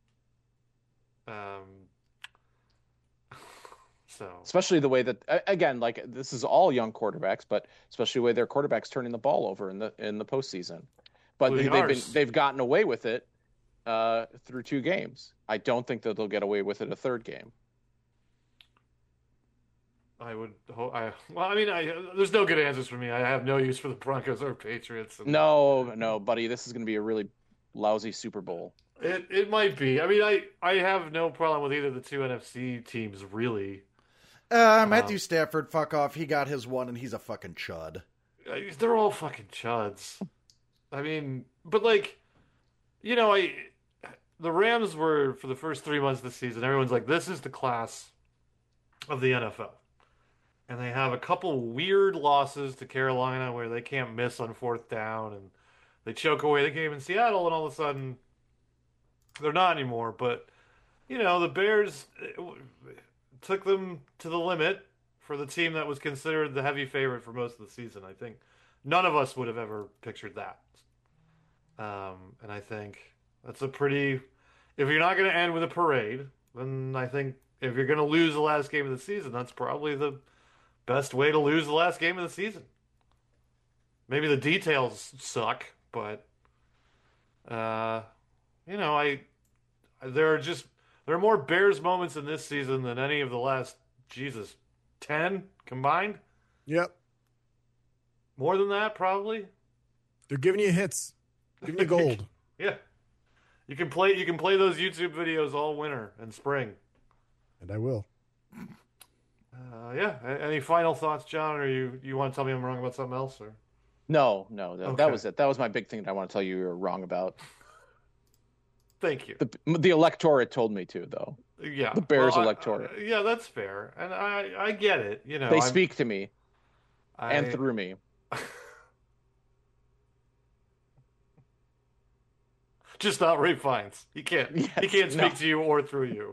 [SPEAKER 1] So
[SPEAKER 4] Especially the way that, again, like this is all young quarterbacks, but especially the way their quarterbacks turning the ball over in the postseason. But they've gotten away with it through 2 games. I don't think that they'll get away with it a 3rd game.
[SPEAKER 1] I would hope. There's no good answers for me. I have no use for the Broncos or Patriots.
[SPEAKER 4] No, buddy. This is going to be a really lousy Super Bowl.
[SPEAKER 1] It might be. I mean, I have no problem with either of the 2 NFC teams, really.
[SPEAKER 3] Matthew Stafford, fuck off. He got his one, and he's a fucking chud.
[SPEAKER 1] They're all fucking chuds. I mean, but like, the Rams were, for the first 3 months of the season, everyone's like, this is the class of the NFL. And they have a couple weird losses to Carolina where they can't miss on 4th down, and they choke away the game in Seattle, and all of a sudden, they're not anymore. But, the Bears took them to the limit for the team that was considered the heavy favorite for most of the season. I think none of us would have ever pictured that. And I think that's if you're not going to end with a parade, then I think if you're going to lose the last game of the season, that's probably the best way to lose the last game of the season. Maybe the details suck, but, there are more Bears moments in this season than any of the last, 10 combined?
[SPEAKER 2] Yep.
[SPEAKER 1] More than that, probably.
[SPEAKER 2] They're giving you hits. Giving you gold.
[SPEAKER 1] Yeah. You can play those YouTube videos all winter and spring.
[SPEAKER 2] And I will.
[SPEAKER 1] Yeah. Any final thoughts, John, or you want to tell me I'm wrong about something else? Or
[SPEAKER 4] No,
[SPEAKER 1] Okay.
[SPEAKER 4] that was it. That was my big thing that I want to tell you were wrong about.
[SPEAKER 1] Thank you.
[SPEAKER 4] The electorate told me to, though.
[SPEAKER 1] Yeah.
[SPEAKER 4] The Bears electorate.
[SPEAKER 1] Yeah, that's fair. And I get it.
[SPEAKER 4] They speak to me and
[SPEAKER 1] I-
[SPEAKER 4] through me.
[SPEAKER 1] Just not Ray Fiennes. He can't speak to you or through you.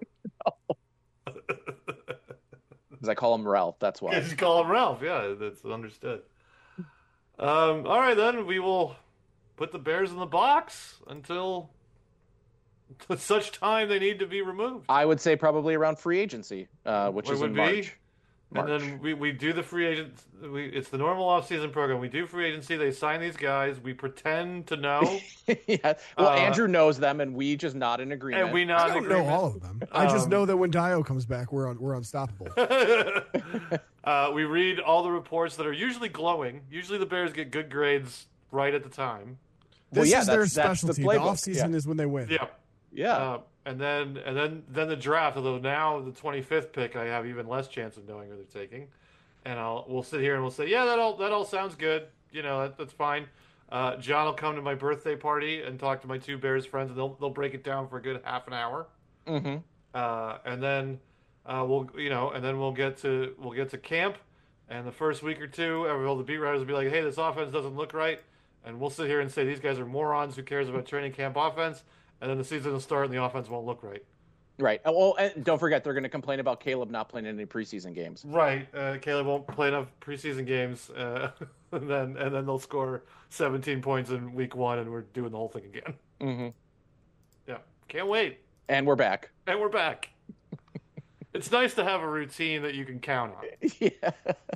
[SPEAKER 4] Because I call him Ralph, that's why.
[SPEAKER 1] Just call him Ralph. Yeah, that's understood. All right, then we will put the Bears in the box until such time they need to be removed.
[SPEAKER 4] I would say probably around free agency, which is in March.
[SPEAKER 1] And then we do the free agents. It's the normal off-season program. We do free agency. They sign these guys. We pretend to know.
[SPEAKER 4] Yeah. Well, Andrew knows them, and we just not in agreement.
[SPEAKER 1] And we not
[SPEAKER 2] I don't know all of them. I just know that when Dio comes back, we're unstoppable.
[SPEAKER 1] We read all the reports that are usually glowing. Usually the Bears get good grades right at the time.
[SPEAKER 2] This is their
[SPEAKER 4] that's the
[SPEAKER 2] specialty. The,
[SPEAKER 4] playbook.
[SPEAKER 2] off-season is when they win.
[SPEAKER 1] Yeah.
[SPEAKER 4] Yeah.
[SPEAKER 1] And then the draft. Although now the 25th pick, I have even less chance of knowing who they're taking. And we'll sit here and we'll say, yeah, that all sounds good. That's fine. John will come to my birthday party and talk to my 2 Bears friends, and they'll break it down for a good half an hour.
[SPEAKER 4] Mm-hmm.
[SPEAKER 1] And then we'll get to camp, and the first week or 2, all the beat writers will be like, hey, this offense doesn't look right, and we'll sit here and say these guys are morons. Who cares about training camp offense? And then the season will start, and the offense won't look right.
[SPEAKER 4] Right. Well, and don't forget, they're going to complain about Caleb not playing any preseason games.
[SPEAKER 1] Right. Caleb won't play enough preseason games, and then they'll score 17 points in week 1, and we're doing the whole thing again.
[SPEAKER 4] Mm-hmm.
[SPEAKER 1] Yeah. Can't wait.
[SPEAKER 4] And we're back.
[SPEAKER 1] And we're back. It's nice to have a routine that you can count on.
[SPEAKER 4] Yeah.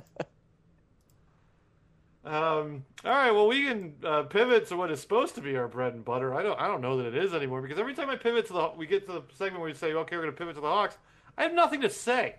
[SPEAKER 1] All right. Well, we can pivot to what is supposed to be our bread and butter. I don't know that it is anymore, because every time I pivot we get to the segment where we say, okay, we're going to pivot to the Hawks, I have nothing to say.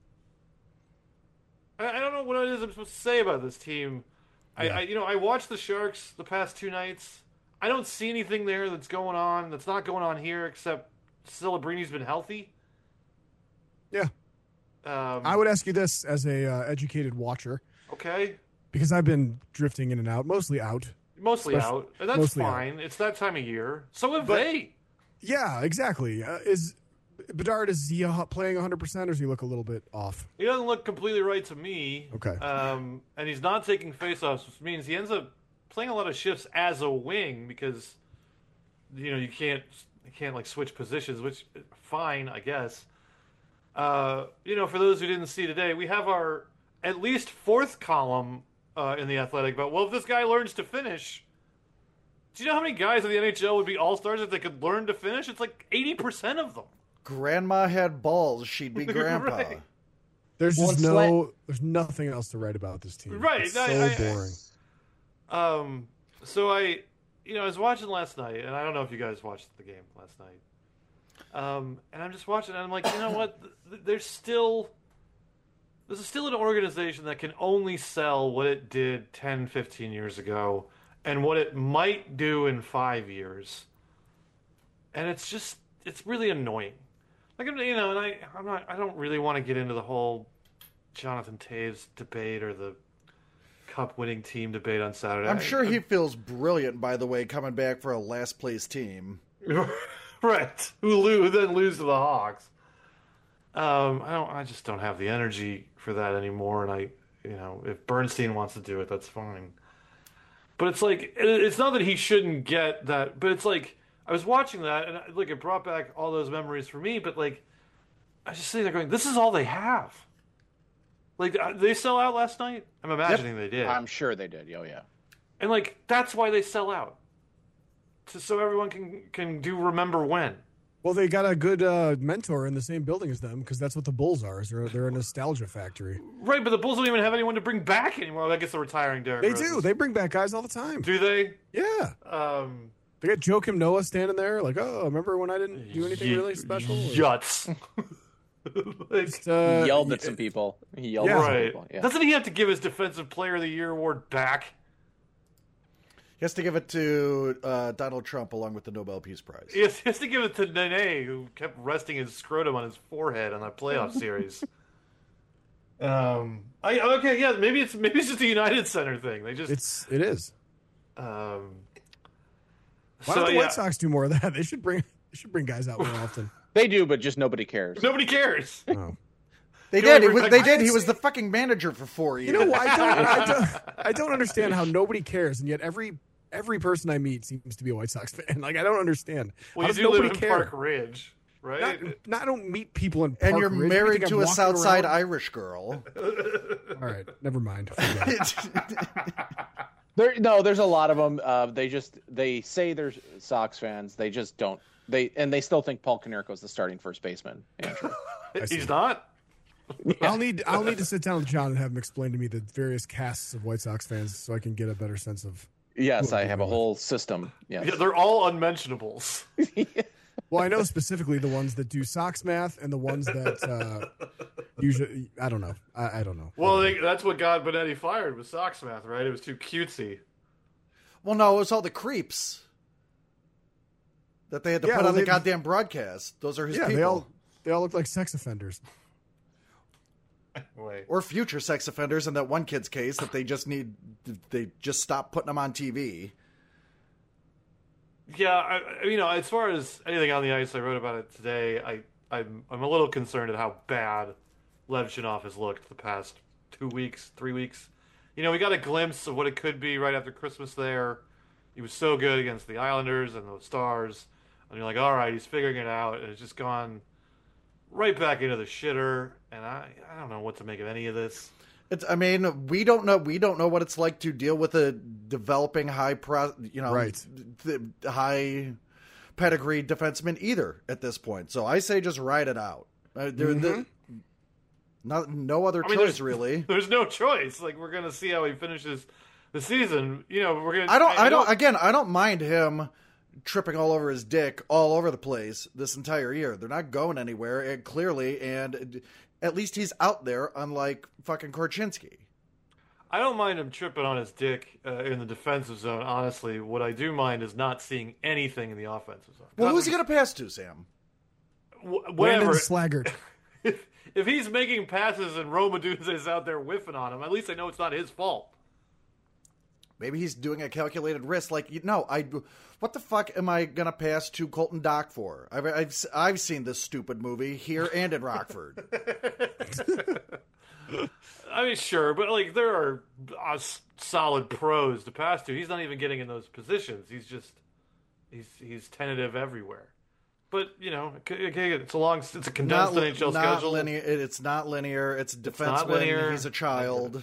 [SPEAKER 1] I don't know what it is I'm supposed to say about this team. Yeah. I watched the Sharks the past 2 nights. I don't see anything there that's going on that's not going on here, except Celebrini's been healthy.
[SPEAKER 2] Yeah. I would ask you this as a educated watcher.
[SPEAKER 1] Okay.
[SPEAKER 2] Because I've been drifting in and out, mostly out.
[SPEAKER 1] Mostly out. And that's
[SPEAKER 2] mostly
[SPEAKER 1] fine.
[SPEAKER 2] out.
[SPEAKER 1] It's that time of year. So have they.
[SPEAKER 2] Yeah, exactly. Bedard, is he playing 100%, or does he look a little bit off?
[SPEAKER 1] He doesn't look completely right to me.
[SPEAKER 2] Okay.
[SPEAKER 1] And he's not taking faceoffs, which means he ends up playing a lot of shifts as a wing because, you can't like switch positions, which fine, I guess. For those who didn't see today, we have our at least fourth column in the Athletic about, well, if this guy learns to finish, do you know how many guys in the NHL would be all-stars if they could learn to finish? It's like 80% of them.
[SPEAKER 3] Grandma had balls, she'd be grandpa.
[SPEAKER 1] Right.
[SPEAKER 2] There's
[SPEAKER 4] Well,
[SPEAKER 2] just there's nothing else to write about this team.
[SPEAKER 1] Right.
[SPEAKER 2] It's so boring.
[SPEAKER 1] So I was watching last night, and I don't know if you guys watched the game last night. And I'm just watching, and I'm like, you know what? There's still an organization that can only sell what it did 10, 15 years ago, and what it might do in 5 years. And it's really annoying. Like, and I don't really want to get into the whole Jonathan Toews debate or the Cup-winning team debate on Saturday.
[SPEAKER 3] I'm sure he feels brilliant, by the way, coming back for a last-place team.
[SPEAKER 1] Right. Who then lose to the Hawks. I just don't have the energy for that anymore, and if Bernstein wants to do it, that's fine. But it's like, it's not that he shouldn't get that, but it's like, I was watching that, and it brought back all those memories for me, but I was just sitting there going, this is all they have. They sell out last night? I'm imagining they did.
[SPEAKER 4] I'm sure they did. Oh, yeah.
[SPEAKER 1] And, that's why they sell out. So everyone can do remember when.
[SPEAKER 2] Well, they got a good mentor in the same building as them because that's what the Bulls are. They're a nostalgia factory.
[SPEAKER 1] Right, but the Bulls don't even have anyone to bring back anymore. I guess they're retiring Derrick Rose.
[SPEAKER 2] They do. They bring back guys all the time.
[SPEAKER 1] Do they?
[SPEAKER 2] Yeah. They got Joakim Noah standing there remember when I didn't do anything really special?
[SPEAKER 1] Yuts.
[SPEAKER 4] He yelled at some people. He yelled at some
[SPEAKER 1] right.
[SPEAKER 4] people. Yeah.
[SPEAKER 1] Doesn't he have to give his Defensive Player of the Year award back?
[SPEAKER 3] He has to give it to Donald Trump along with the Nobel Peace Prize.
[SPEAKER 1] He has to give it to Nene, who kept resting his scrotum on his forehead on that playoff series. Maybe it's just a United Center thing. It
[SPEAKER 2] is. Why don't the White Sox do more of that? They should bring guys out more often.
[SPEAKER 4] They do, but just nobody cares.
[SPEAKER 1] Nobody cares.
[SPEAKER 2] Oh.
[SPEAKER 3] They did. He was the fucking manager for 4 years.
[SPEAKER 2] You know, I don't understand how nobody cares, and yet every person I meet seems to be a White Sox fan. I don't understand.
[SPEAKER 1] Well,
[SPEAKER 2] how
[SPEAKER 1] you
[SPEAKER 2] does
[SPEAKER 1] do live
[SPEAKER 2] nobody
[SPEAKER 1] in
[SPEAKER 2] care?
[SPEAKER 1] Park Ridge, right?
[SPEAKER 2] I don't meet people in Park
[SPEAKER 3] And you're
[SPEAKER 2] Ridge.
[SPEAKER 3] married to a Southside
[SPEAKER 2] around?
[SPEAKER 3] Irish girl.
[SPEAKER 2] All right, never mind.
[SPEAKER 4] There's a lot of them. They say they're Sox fans. They just don't. They still think Paul Konerko is the starting first baseman. Andrew.
[SPEAKER 1] He's not.
[SPEAKER 2] I'll need to sit down with John and have him explain to me the various casts of White Sox fans so I can get a better sense of.
[SPEAKER 4] Yes, I have a whole system. Yes.
[SPEAKER 1] Yeah, they're all unmentionables.
[SPEAKER 2] Well, I know specifically the ones that do Sox math and the ones that usually I don't know. I don't know.
[SPEAKER 1] Well, that's what got Benetti fired was Sox math, right? It was too cutesy.
[SPEAKER 3] Well, no, it was all the creeps that they had to put on the goddamn broadcast. Those are his people.
[SPEAKER 2] They all look like sex offenders.
[SPEAKER 1] Wait.
[SPEAKER 3] Or future sex offenders in that one kid's case that they just stopped putting them on TV.
[SPEAKER 1] Yeah, as far as anything on the ice, I wrote about it today. I'm a little concerned at how bad Lev Shinov has looked the past 2 weeks, 3 weeks. We got a glimpse of what it could be right after Christmas there. He was so good against the Islanders and the Stars. And you're like, all right, he's figuring it out. And it's just gone right back into the shitter. And I don't know what to make of any of this.
[SPEAKER 3] We don't know what it's like to deal with a developing high pedigree defenseman either at this point. So I say just ride it out. No other choice really.
[SPEAKER 1] There's no choice. We're gonna see how he finishes the season. We're gonna.
[SPEAKER 3] I don't mind him tripping all over his dick all over the place this entire year. They're not going anywhere, and clearly, and at least he's out there, unlike fucking Korchinski.
[SPEAKER 1] I don't mind him tripping on his dick in the defensive zone, honestly. What I do mind is not seeing anything in the offensive zone.
[SPEAKER 3] Well, who's he going to pass to, Sam?
[SPEAKER 1] Whatever.
[SPEAKER 2] Brandon Slaggert.
[SPEAKER 1] If he's making passes and Roma Dudes is out there whiffing on him, at least I know it's not his fault.
[SPEAKER 3] Maybe he's doing a calculated risk. Like, no, what the fuck am I gonna pass to Colton Dock for? I've seen this stupid movie here and in Rockford.
[SPEAKER 1] I mean, sure, but like there are solid pros to pass to. He's not even getting in those positions. He's tentative everywhere. But you know, it's a condensed NHL schedule.
[SPEAKER 3] It's not linear. It's defenseman.
[SPEAKER 1] not linear.
[SPEAKER 3] He's a child.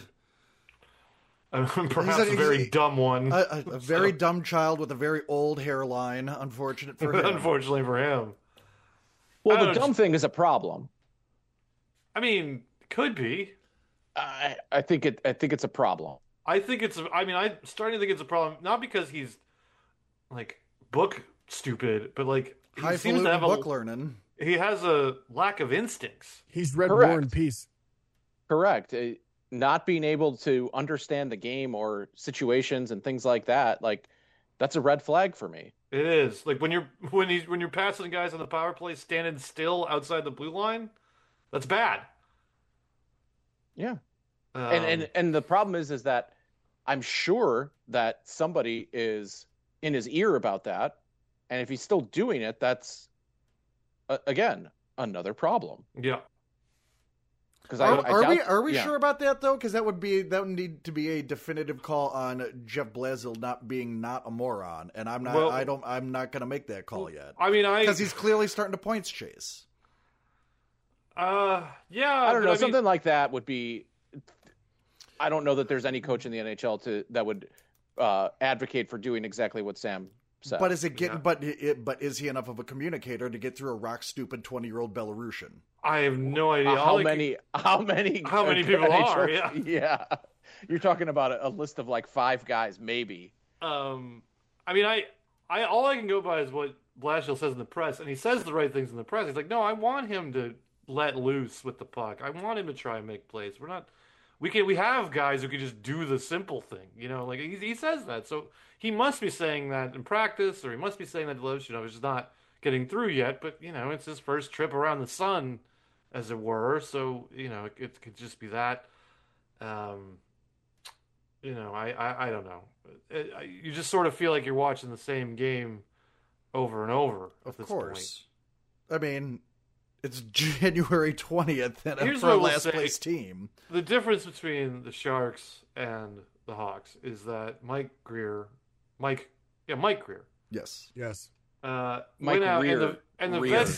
[SPEAKER 1] Perhaps a very dumb one.
[SPEAKER 3] A very dumb child with a very old hairline. Unfortunate for him.
[SPEAKER 1] Unfortunately for him.
[SPEAKER 4] Well, the dumb thing is a problem.
[SPEAKER 1] I mean, could be.
[SPEAKER 4] I think it's a problem.
[SPEAKER 1] I'm starting to think it's a problem, not because he's like book stupid, but like he seems to have
[SPEAKER 3] book learning.
[SPEAKER 1] He has a lack of instincts.
[SPEAKER 2] He's read War and Peace.
[SPEAKER 4] Correct. Not being able to understand the game or situations and things like that, like that's a red flag for me.
[SPEAKER 1] It is. Like when you're passing guys on the power play standing still outside the blue line, that's bad.
[SPEAKER 4] Yeah. And the problem is that I'm sure that somebody is in his ear about that, and if he's still doing it, that's again another problem.
[SPEAKER 1] Yeah.
[SPEAKER 4] Because
[SPEAKER 3] are we sure about that though? Because that would need to be a definitive call on Jeff Blashill not a moron, and I'm not.
[SPEAKER 1] Well,
[SPEAKER 3] I'm not going to make that call yet.
[SPEAKER 1] I mean,
[SPEAKER 3] because he's clearly starting to points chase.
[SPEAKER 1] Yeah.
[SPEAKER 4] I don't know. Something like that would be. I don't know that there's any coach in the NHL that would advocate for doing exactly what Sam said.
[SPEAKER 3] But is it getting? Yeah. But is he enough of a communicator to get through a rock stupid 20-year-old Belarusian?
[SPEAKER 1] I have no idea.
[SPEAKER 4] How many
[SPEAKER 1] people are? Yeah.
[SPEAKER 4] Yeah. You're talking about a list of like 5 guys, maybe.
[SPEAKER 1] I mean, I all I can go by is what Blashill says in the press, and he says the right things in the press. He's like, no, I want him to let loose with the puck. I want him to try and make plays. We have guys who can just do the simple thing, you know. Like he says that, so he must be saying that in practice, or he must be saying that to Lowe's. You know, he's just not getting through yet. But you know, it's his first trip around the sun, as it were. So you know, it could just be that. You know, I don't know. You just sort of feel like you're watching the same game over and over.
[SPEAKER 3] Of course, point. I mean. It's January 20th and
[SPEAKER 1] Here's
[SPEAKER 3] for a
[SPEAKER 1] what
[SPEAKER 3] last place team.
[SPEAKER 1] The difference between the Sharks and the Hawks is that Mike Greer.
[SPEAKER 2] Yes.
[SPEAKER 4] Mike Greer.
[SPEAKER 1] And the
[SPEAKER 4] Rear.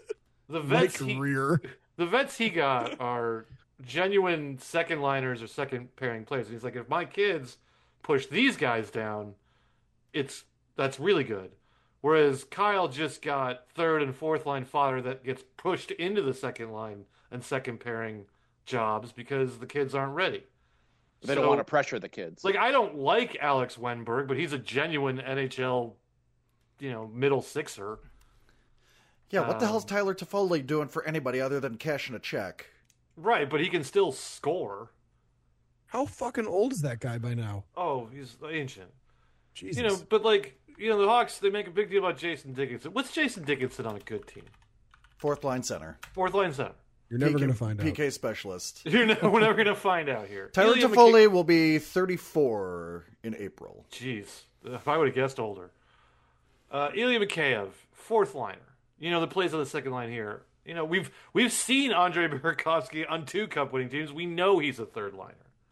[SPEAKER 1] the vets he got are genuine second liners or second pairing players. And he's like, if my kids push these guys down, that's really good. Whereas Kyle just got third and fourth line fodder that gets pushed into the second line and second pairing jobs because the kids aren't ready.
[SPEAKER 4] They don't want to pressure the kids.
[SPEAKER 1] Like, I don't like Alex Wenberg, but he's a genuine NHL, middle sixer.
[SPEAKER 3] Yeah, what the hell's Tyler Toffoli doing for anybody other than cashing a check?
[SPEAKER 1] Right, but he can still score.
[SPEAKER 2] How fucking old is that guy by now?
[SPEAKER 1] Oh, he's ancient.
[SPEAKER 2] Jesus.
[SPEAKER 1] But the Hawks, they make a big deal about Jason Dickinson. What's Jason Dickinson on a good team?
[SPEAKER 3] Fourth line center.
[SPEAKER 2] You're never going to find out.
[SPEAKER 3] PK specialist.
[SPEAKER 1] We're never going to find out here.
[SPEAKER 3] Tyler Toffoli will be 34 in April.
[SPEAKER 1] Jeez. If I would have guessed older. Ilya Mikheyev, fourth liner. That plays on the second line here. We've seen Andrei Burakovsky on 2 cup-winning teams. We know he's a third liner.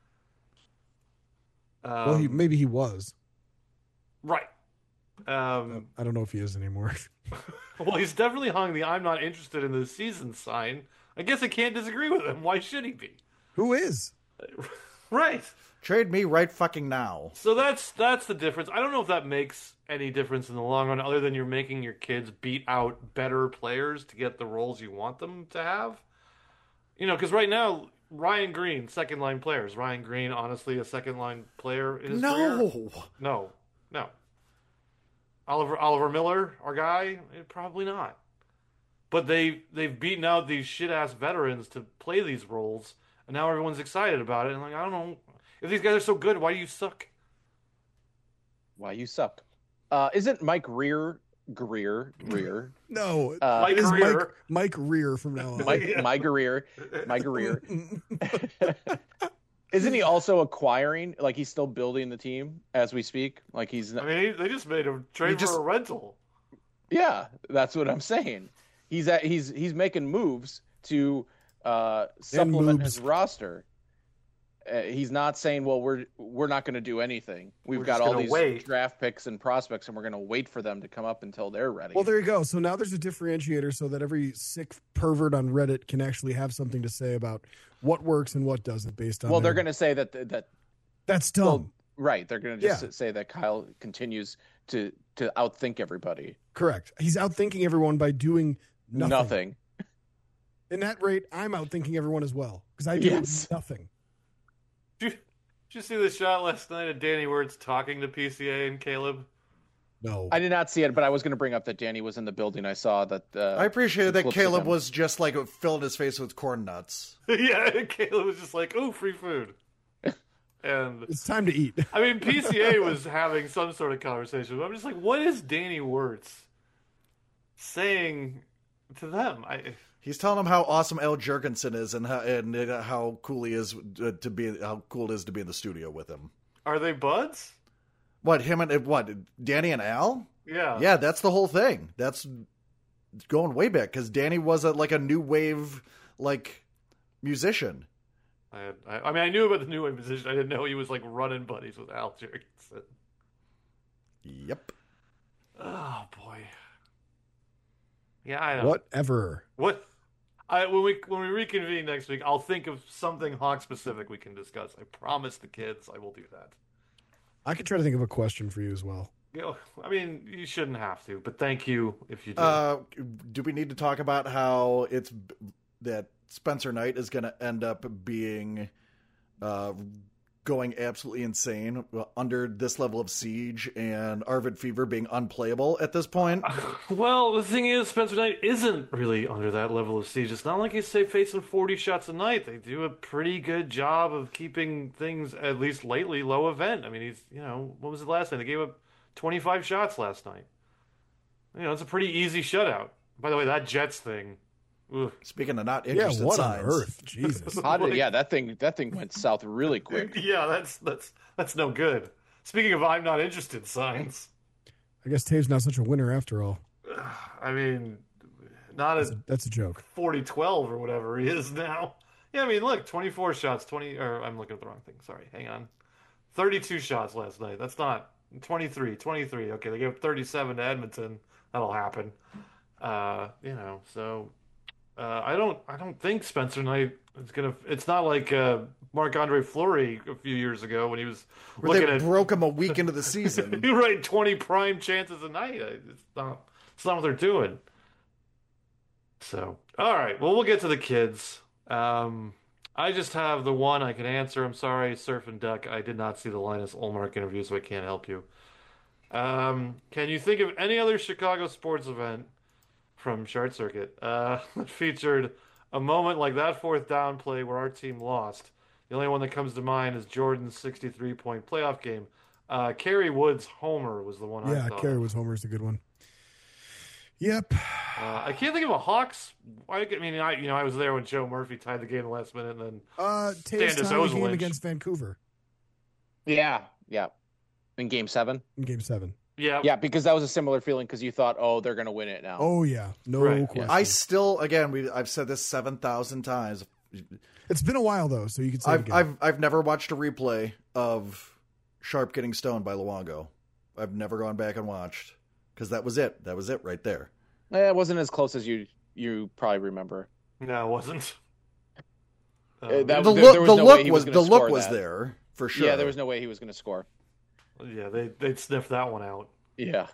[SPEAKER 2] Well, maybe he was.
[SPEAKER 1] Right.
[SPEAKER 2] I don't know if he is anymore.
[SPEAKER 1] Well, he's definitely hung the "I'm not interested in this season" sign. I guess I can't disagree with him. Why should he be?
[SPEAKER 2] Who is?
[SPEAKER 1] Right.
[SPEAKER 3] Trade me right fucking now.
[SPEAKER 1] So that's the difference. I don't know if that makes any difference in the long run, other than you're making your kids beat out better players to get the roles you want them to have. Because right now, Ryan Green, second line player. Is Ryan Green honestly a second line player in his career? No. Oliver Miller, our guy, probably not. But they've beaten out these shit ass veterans to play these roles, and now everyone's excited about it. And I don't know if these guys are so good. Why do you suck?
[SPEAKER 4] Why you suck? Isn't Mike Greer?
[SPEAKER 2] No,
[SPEAKER 1] Mike Greer.
[SPEAKER 2] Mike Greer from now on.
[SPEAKER 4] Mike Greer. Isn't he also acquiring? Like he's still building the team as we speak. Like he's.
[SPEAKER 1] I mean, they just made him trade for a rental.
[SPEAKER 4] Yeah, that's what I'm saying. He's making moves to supplement his roster. He's not saying, well, we're not going to do anything. We've got all these draft picks and prospects, and we're going to wait for them to come up until they're ready.
[SPEAKER 2] Well, there you go. So now there's a differentiator so that every sick pervert on Reddit can actually have something to say about what works and what doesn't based on.
[SPEAKER 4] Well, they're going to say that
[SPEAKER 2] that's dumb.
[SPEAKER 4] Well, right. They're going to just say that Kyle continues to outthink everybody.
[SPEAKER 2] Correct. He's outthinking everyone by doing nothing. In that rate, I'm outthinking everyone as well because I do nothing.
[SPEAKER 1] Did you see the shot last night of Danny Wirtz talking to PCA and Caleb?
[SPEAKER 2] No.
[SPEAKER 4] I did not see it, but I was going to bring up that Danny was in the building. I saw that.
[SPEAKER 3] I appreciated that Caleb was just like filled his face with corn nuts.
[SPEAKER 1] Yeah, Caleb was just like, "Oh, free food." And
[SPEAKER 2] it's time to eat.
[SPEAKER 1] I mean, PCA was having some sort of conversation. But I'm just like, what is Danny Wirtz saying to them?
[SPEAKER 3] He's telling them how awesome Al Jurgensen is and how cool he is to be. How cool it is to be in the studio with him.
[SPEAKER 1] Are they buds?
[SPEAKER 3] What Danny and Al?
[SPEAKER 1] Yeah,
[SPEAKER 3] that's the whole thing. That's going way back because Danny was a new wave musician.
[SPEAKER 1] I mean, I knew about the new wave musician. I didn't know he was running buddies with Al Jurgensen.
[SPEAKER 3] Yep.
[SPEAKER 1] Oh boy. Yeah, I know.
[SPEAKER 2] Whatever.
[SPEAKER 1] What? When we reconvene next week, I'll think of something Hawk specific we can discuss. I promise the kids I will do that.
[SPEAKER 2] I could try to think of a question for you as well.
[SPEAKER 1] I mean, you shouldn't have to, but thank you if you do.
[SPEAKER 3] Do we need to talk about how it's that Spencer Knight is going to end up being going absolutely insane under this level of siege and Arvid Fever being unplayable at this point?
[SPEAKER 1] Well, the thing is, Spencer Knight isn't really under that level of siege. It's not like he's facing 40 shots a night. They do a pretty good job of keeping things, at least lately, low event. I mean, he's, what was it last night? They gave up 25 shots last night. It's a pretty easy shutout. By the way, that Jets thing. Ugh.
[SPEAKER 3] Speaking of not interested
[SPEAKER 2] what
[SPEAKER 3] signs.
[SPEAKER 2] on earth? Jesus.
[SPEAKER 4] That thing went south really quick.
[SPEAKER 1] Yeah, that's no good. Speaking of I'm not interested signs.
[SPEAKER 2] I guess Tave's not such a winner after all.
[SPEAKER 1] I mean,
[SPEAKER 2] that's a joke.
[SPEAKER 1] 40-12 or whatever he is now. Yeah, I mean, look, 24 shots, I'm looking at the wrong thing. Sorry, hang on. 32 shots last night. That's not 23. Okay, they gave up 37 to Edmonton. That'll happen. So I don't think Spencer Knight is gonna. It's not like Marc-Andre Fleury a few years ago when he was looking at
[SPEAKER 3] broke him a week into the season.
[SPEAKER 1] Right, 20 prime chances a night. It's not what they're doing. So, all right. Well, we'll get to the kids. I just have the one I can answer. I'm sorry, Surf and Duck. I did not see the Linus Ullmark interview, so I can't help you. Can you think of any other Chicago sports event from Short Circuit that featured a moment like that fourth down play where our team lost? The only one that comes to mind is Jordan's 63-point playoff game. Kerry Wood's homer was the one I thought. Yeah,
[SPEAKER 2] Kerry Wood's homer is a good one. Yep.
[SPEAKER 1] I can't think of a Hawks. I was there when Joe Murphy tied the game in the last minute, and then
[SPEAKER 2] Taves tied the game against Vancouver.
[SPEAKER 4] Yeah. In Game 7. Yeah, because that was a similar feeling because you thought, they're going to win it now.
[SPEAKER 2] Oh yeah, no question.
[SPEAKER 3] I still, I've said this 7,000 times.
[SPEAKER 2] It's been a while though, so you can say it again.
[SPEAKER 3] I've never watched a replay of Sharp getting stoned by Luongo. I've never gone back and watched because that was it. That was it right there.
[SPEAKER 4] It wasn't as close as you probably remember.
[SPEAKER 1] No, it wasn't.
[SPEAKER 3] The look was there for sure.
[SPEAKER 4] Yeah, there was no way he was going to score.
[SPEAKER 1] Yeah, they'd sniff that one out.
[SPEAKER 4] Yeah.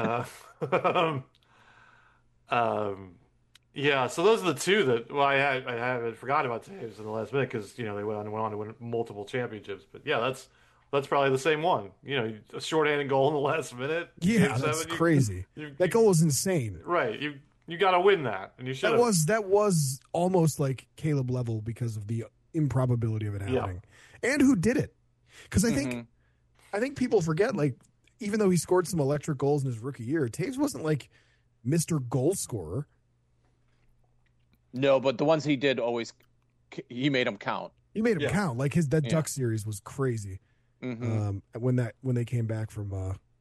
[SPEAKER 1] Yeah, so those are the two that I had forgotten about Taves in the last minute because they went on to win multiple championships. But yeah, that's probably the same one. A shorthanded goal in the last minute.
[SPEAKER 2] Yeah, that's crazy. That goal was insane.
[SPEAKER 1] Right, you got to win that, and you should.
[SPEAKER 2] That was almost like Caleb level because of the improbability of it happening, and who did it. Because I think people forget, even though he scored some electric goals in his rookie year, Taves wasn't like Mr. Goal Scorer.
[SPEAKER 4] No, but the ones he did he made them count.
[SPEAKER 2] He made him
[SPEAKER 1] Yeah.
[SPEAKER 2] count. Like that
[SPEAKER 4] Yeah.
[SPEAKER 2] Duck series was crazy.
[SPEAKER 4] Mm-hmm.
[SPEAKER 2] When they came back from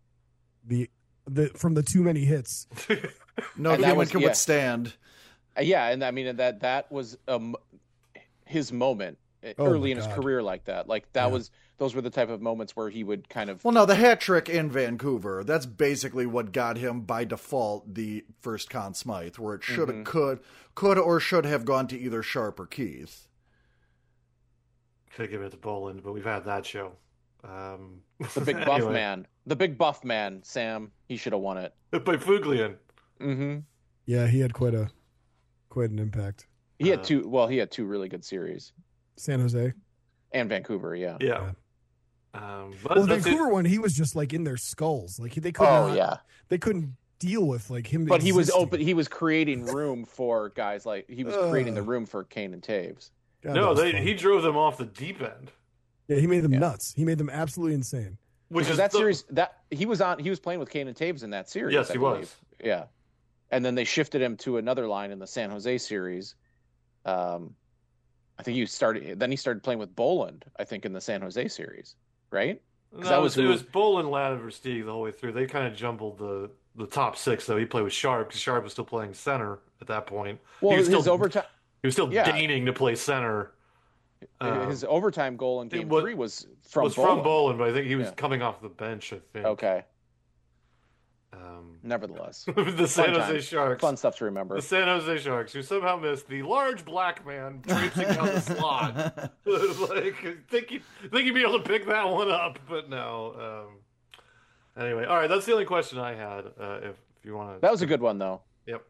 [SPEAKER 2] from the too many hits.
[SPEAKER 3] No
[SPEAKER 4] And that
[SPEAKER 3] human
[SPEAKER 4] was-
[SPEAKER 3] can
[SPEAKER 4] yeah.
[SPEAKER 3] withstand.
[SPEAKER 4] Yeah, and I mean that was his moment
[SPEAKER 2] Oh
[SPEAKER 4] early
[SPEAKER 2] my
[SPEAKER 4] in his
[SPEAKER 2] God.
[SPEAKER 4] career like that. Like those were the type of moments where he would kind of
[SPEAKER 3] Well, no, the hat trick in Vancouver, that's basically what got him by default the first Conn Smythe, where it should have, could or should have gone to either Sharp or Keith.
[SPEAKER 1] Could have given it to Boland, but we've had that show.
[SPEAKER 4] the big buff man. The big buff man, Sam. He should have won it.
[SPEAKER 1] By Fuglian.
[SPEAKER 4] Mm-hmm.
[SPEAKER 2] Yeah, he had quite an impact.
[SPEAKER 4] He had two. Well, he had two really good series,
[SPEAKER 2] San Jose.
[SPEAKER 4] and Vancouver. Yeah.
[SPEAKER 1] Yeah. But
[SPEAKER 2] Well, the
[SPEAKER 1] that's
[SPEAKER 2] Vancouver one, he was just like in their skulls. Like they couldn't.
[SPEAKER 4] Oh yeah.
[SPEAKER 2] They couldn't deal with like him.
[SPEAKER 4] But he was
[SPEAKER 2] existing.
[SPEAKER 4] open. He was creating room for guys like he was creating the room for Kane and Taves.
[SPEAKER 2] God,
[SPEAKER 1] No,
[SPEAKER 2] that was fun.
[SPEAKER 1] he drove them off the deep end.
[SPEAKER 2] Yeah, he made them
[SPEAKER 4] Yeah.
[SPEAKER 2] nuts. He made them absolutely insane.
[SPEAKER 1] Which
[SPEAKER 4] Because
[SPEAKER 1] is
[SPEAKER 4] that
[SPEAKER 1] the-
[SPEAKER 4] series that he was playing with Kane and Taves in that series.
[SPEAKER 1] Yes,
[SPEAKER 4] I
[SPEAKER 1] he
[SPEAKER 4] believe.
[SPEAKER 1] was.
[SPEAKER 4] Yeah, and then they shifted him to another line in the San Jose series. I think he started playing with Boland. I think in the San Jose series, right?
[SPEAKER 1] No,
[SPEAKER 4] that
[SPEAKER 1] it
[SPEAKER 4] was
[SPEAKER 1] was, it
[SPEAKER 4] who-
[SPEAKER 1] was Boland, Ladd, and Versteeg the whole way through. They kind of jumbled the top six, though. He played with Sharp because Sharp was still playing center at that point.
[SPEAKER 4] Well,
[SPEAKER 1] he was
[SPEAKER 4] his
[SPEAKER 1] still,
[SPEAKER 4] overtime
[SPEAKER 1] he was still
[SPEAKER 4] yeah.
[SPEAKER 1] deigning to play center.
[SPEAKER 4] his overtime goal in Game
[SPEAKER 1] was-
[SPEAKER 4] 3 was from
[SPEAKER 1] was
[SPEAKER 4] Boland.
[SPEAKER 1] from Boland, but I think he was
[SPEAKER 4] Yeah.
[SPEAKER 1] coming off the bench, I think.
[SPEAKER 4] Okay, nevertheless,
[SPEAKER 1] the San
[SPEAKER 4] Fun
[SPEAKER 1] Jose
[SPEAKER 4] times.
[SPEAKER 1] Sharks.
[SPEAKER 4] Fun stuff to remember.
[SPEAKER 1] The San Jose Sharks, who somehow missed the large black man traipsing down the slot. Like, think he'd be able to pick that one up, but no. Anyway, all right, that's the only question I had. If you want to,
[SPEAKER 4] That was a good one, though.
[SPEAKER 1] Yep.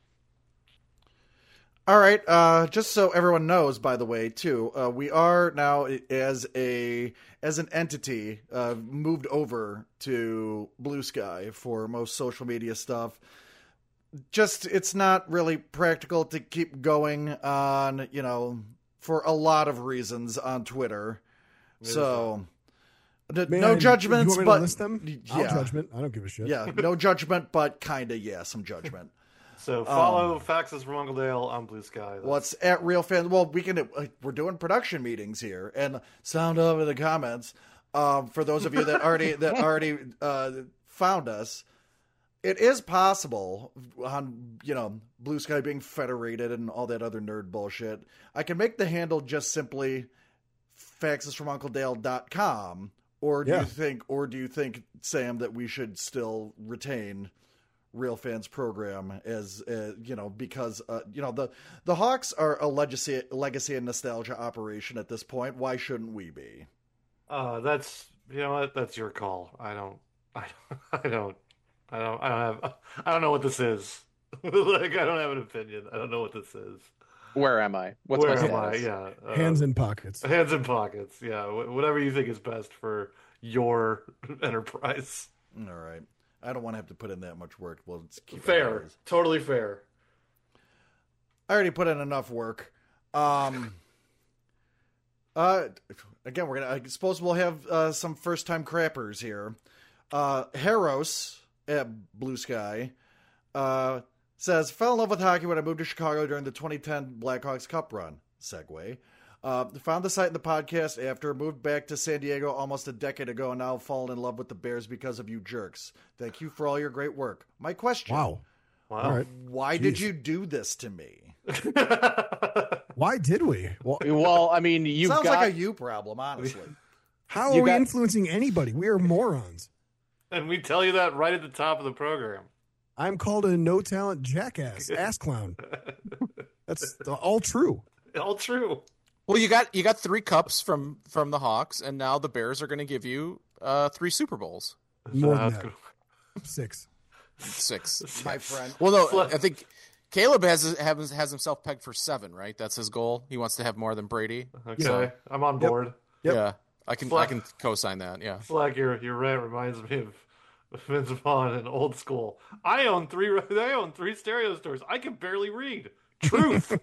[SPEAKER 3] All right, just so everyone knows, by the way, too, we are now as an entity moved over to Blue Sky for most social media stuff. Just it's not really practical to keep going on, for a lot of reasons on Twitter. So
[SPEAKER 2] Man,
[SPEAKER 3] no judgments,
[SPEAKER 2] you want me
[SPEAKER 3] but
[SPEAKER 2] to list them? I'll judgment. I don't give a shit.
[SPEAKER 3] yeah, no judgment, but kind of some judgment.
[SPEAKER 1] So follow Faxes from Uncle Dale on Blue Sky.
[SPEAKER 3] What's at Real Fans? Well, we're doing production meetings here, and sound off in the comments. For those of you that already found us, it is possible on Blue Sky being federated and all that other nerd bullshit. I can make the handle just simply faxesfromuncledale.com, or do you think, Sam, that we should still retain Real Fans program as because the Hawks are a legacy and nostalgia operation at this point. Why shouldn't we be?
[SPEAKER 1] That's that's your call. I don't know what this is. Like, I don't have an opinion. I don't know what this is.
[SPEAKER 4] Where am I? What's
[SPEAKER 1] Where
[SPEAKER 4] my
[SPEAKER 1] am I?
[SPEAKER 4] status?
[SPEAKER 1] Yeah.
[SPEAKER 2] Hands in pockets.
[SPEAKER 1] Hands in pockets. Yeah. Whatever you think is best for your enterprise.
[SPEAKER 3] All right. I don't want to have to put in that much work. Well, let's keep it
[SPEAKER 1] Fair.
[SPEAKER 3] as is.
[SPEAKER 1] Totally fair.
[SPEAKER 3] I already put in enough work. Again, I suppose we'll have some first time crappers here. Harros at Blue Sky says, fell in love with hockey when I moved to Chicago during the 2010 Blackhawks Cup run. Segue. Found the site and the podcast after, moved back to San Diego almost a decade ago, and now fallen in love with the Bears because of you jerks. Thank you for all your great work. My question.
[SPEAKER 2] Wow.
[SPEAKER 1] Wow.
[SPEAKER 2] right.
[SPEAKER 3] Why
[SPEAKER 2] Jeez.
[SPEAKER 3] did you do this to me?
[SPEAKER 2] Why did we? Well,
[SPEAKER 4] Well, I mean, you've
[SPEAKER 3] Sounds
[SPEAKER 4] got
[SPEAKER 3] like a you problem, honestly.
[SPEAKER 2] how
[SPEAKER 4] You
[SPEAKER 2] are we
[SPEAKER 4] got-
[SPEAKER 2] influencing anybody? We are morons.
[SPEAKER 1] And we tell you that right at the top of the program.
[SPEAKER 2] I'm called a no talent jackass, ass clown. That's all true.
[SPEAKER 1] All true.
[SPEAKER 5] Well, you got 3 cups from the Hawks, and now the Bears are going to give you 3 Super Bowls.
[SPEAKER 2] More
[SPEAKER 1] So
[SPEAKER 2] than
[SPEAKER 1] that's
[SPEAKER 2] that. 6.
[SPEAKER 5] 6.
[SPEAKER 3] My friend.
[SPEAKER 5] Well, no, I think Caleb has himself pegged for 7, right? That's his goal. He wants to have more than Brady.
[SPEAKER 1] Okay.
[SPEAKER 5] So,
[SPEAKER 1] I'm on board.
[SPEAKER 2] Yep.
[SPEAKER 5] yeah, I can co-sign that. Yeah.
[SPEAKER 1] Flag, your rant reminds me of Vince Vaughn in Old School. I own 3 stereo stores. I can barely read. Truth.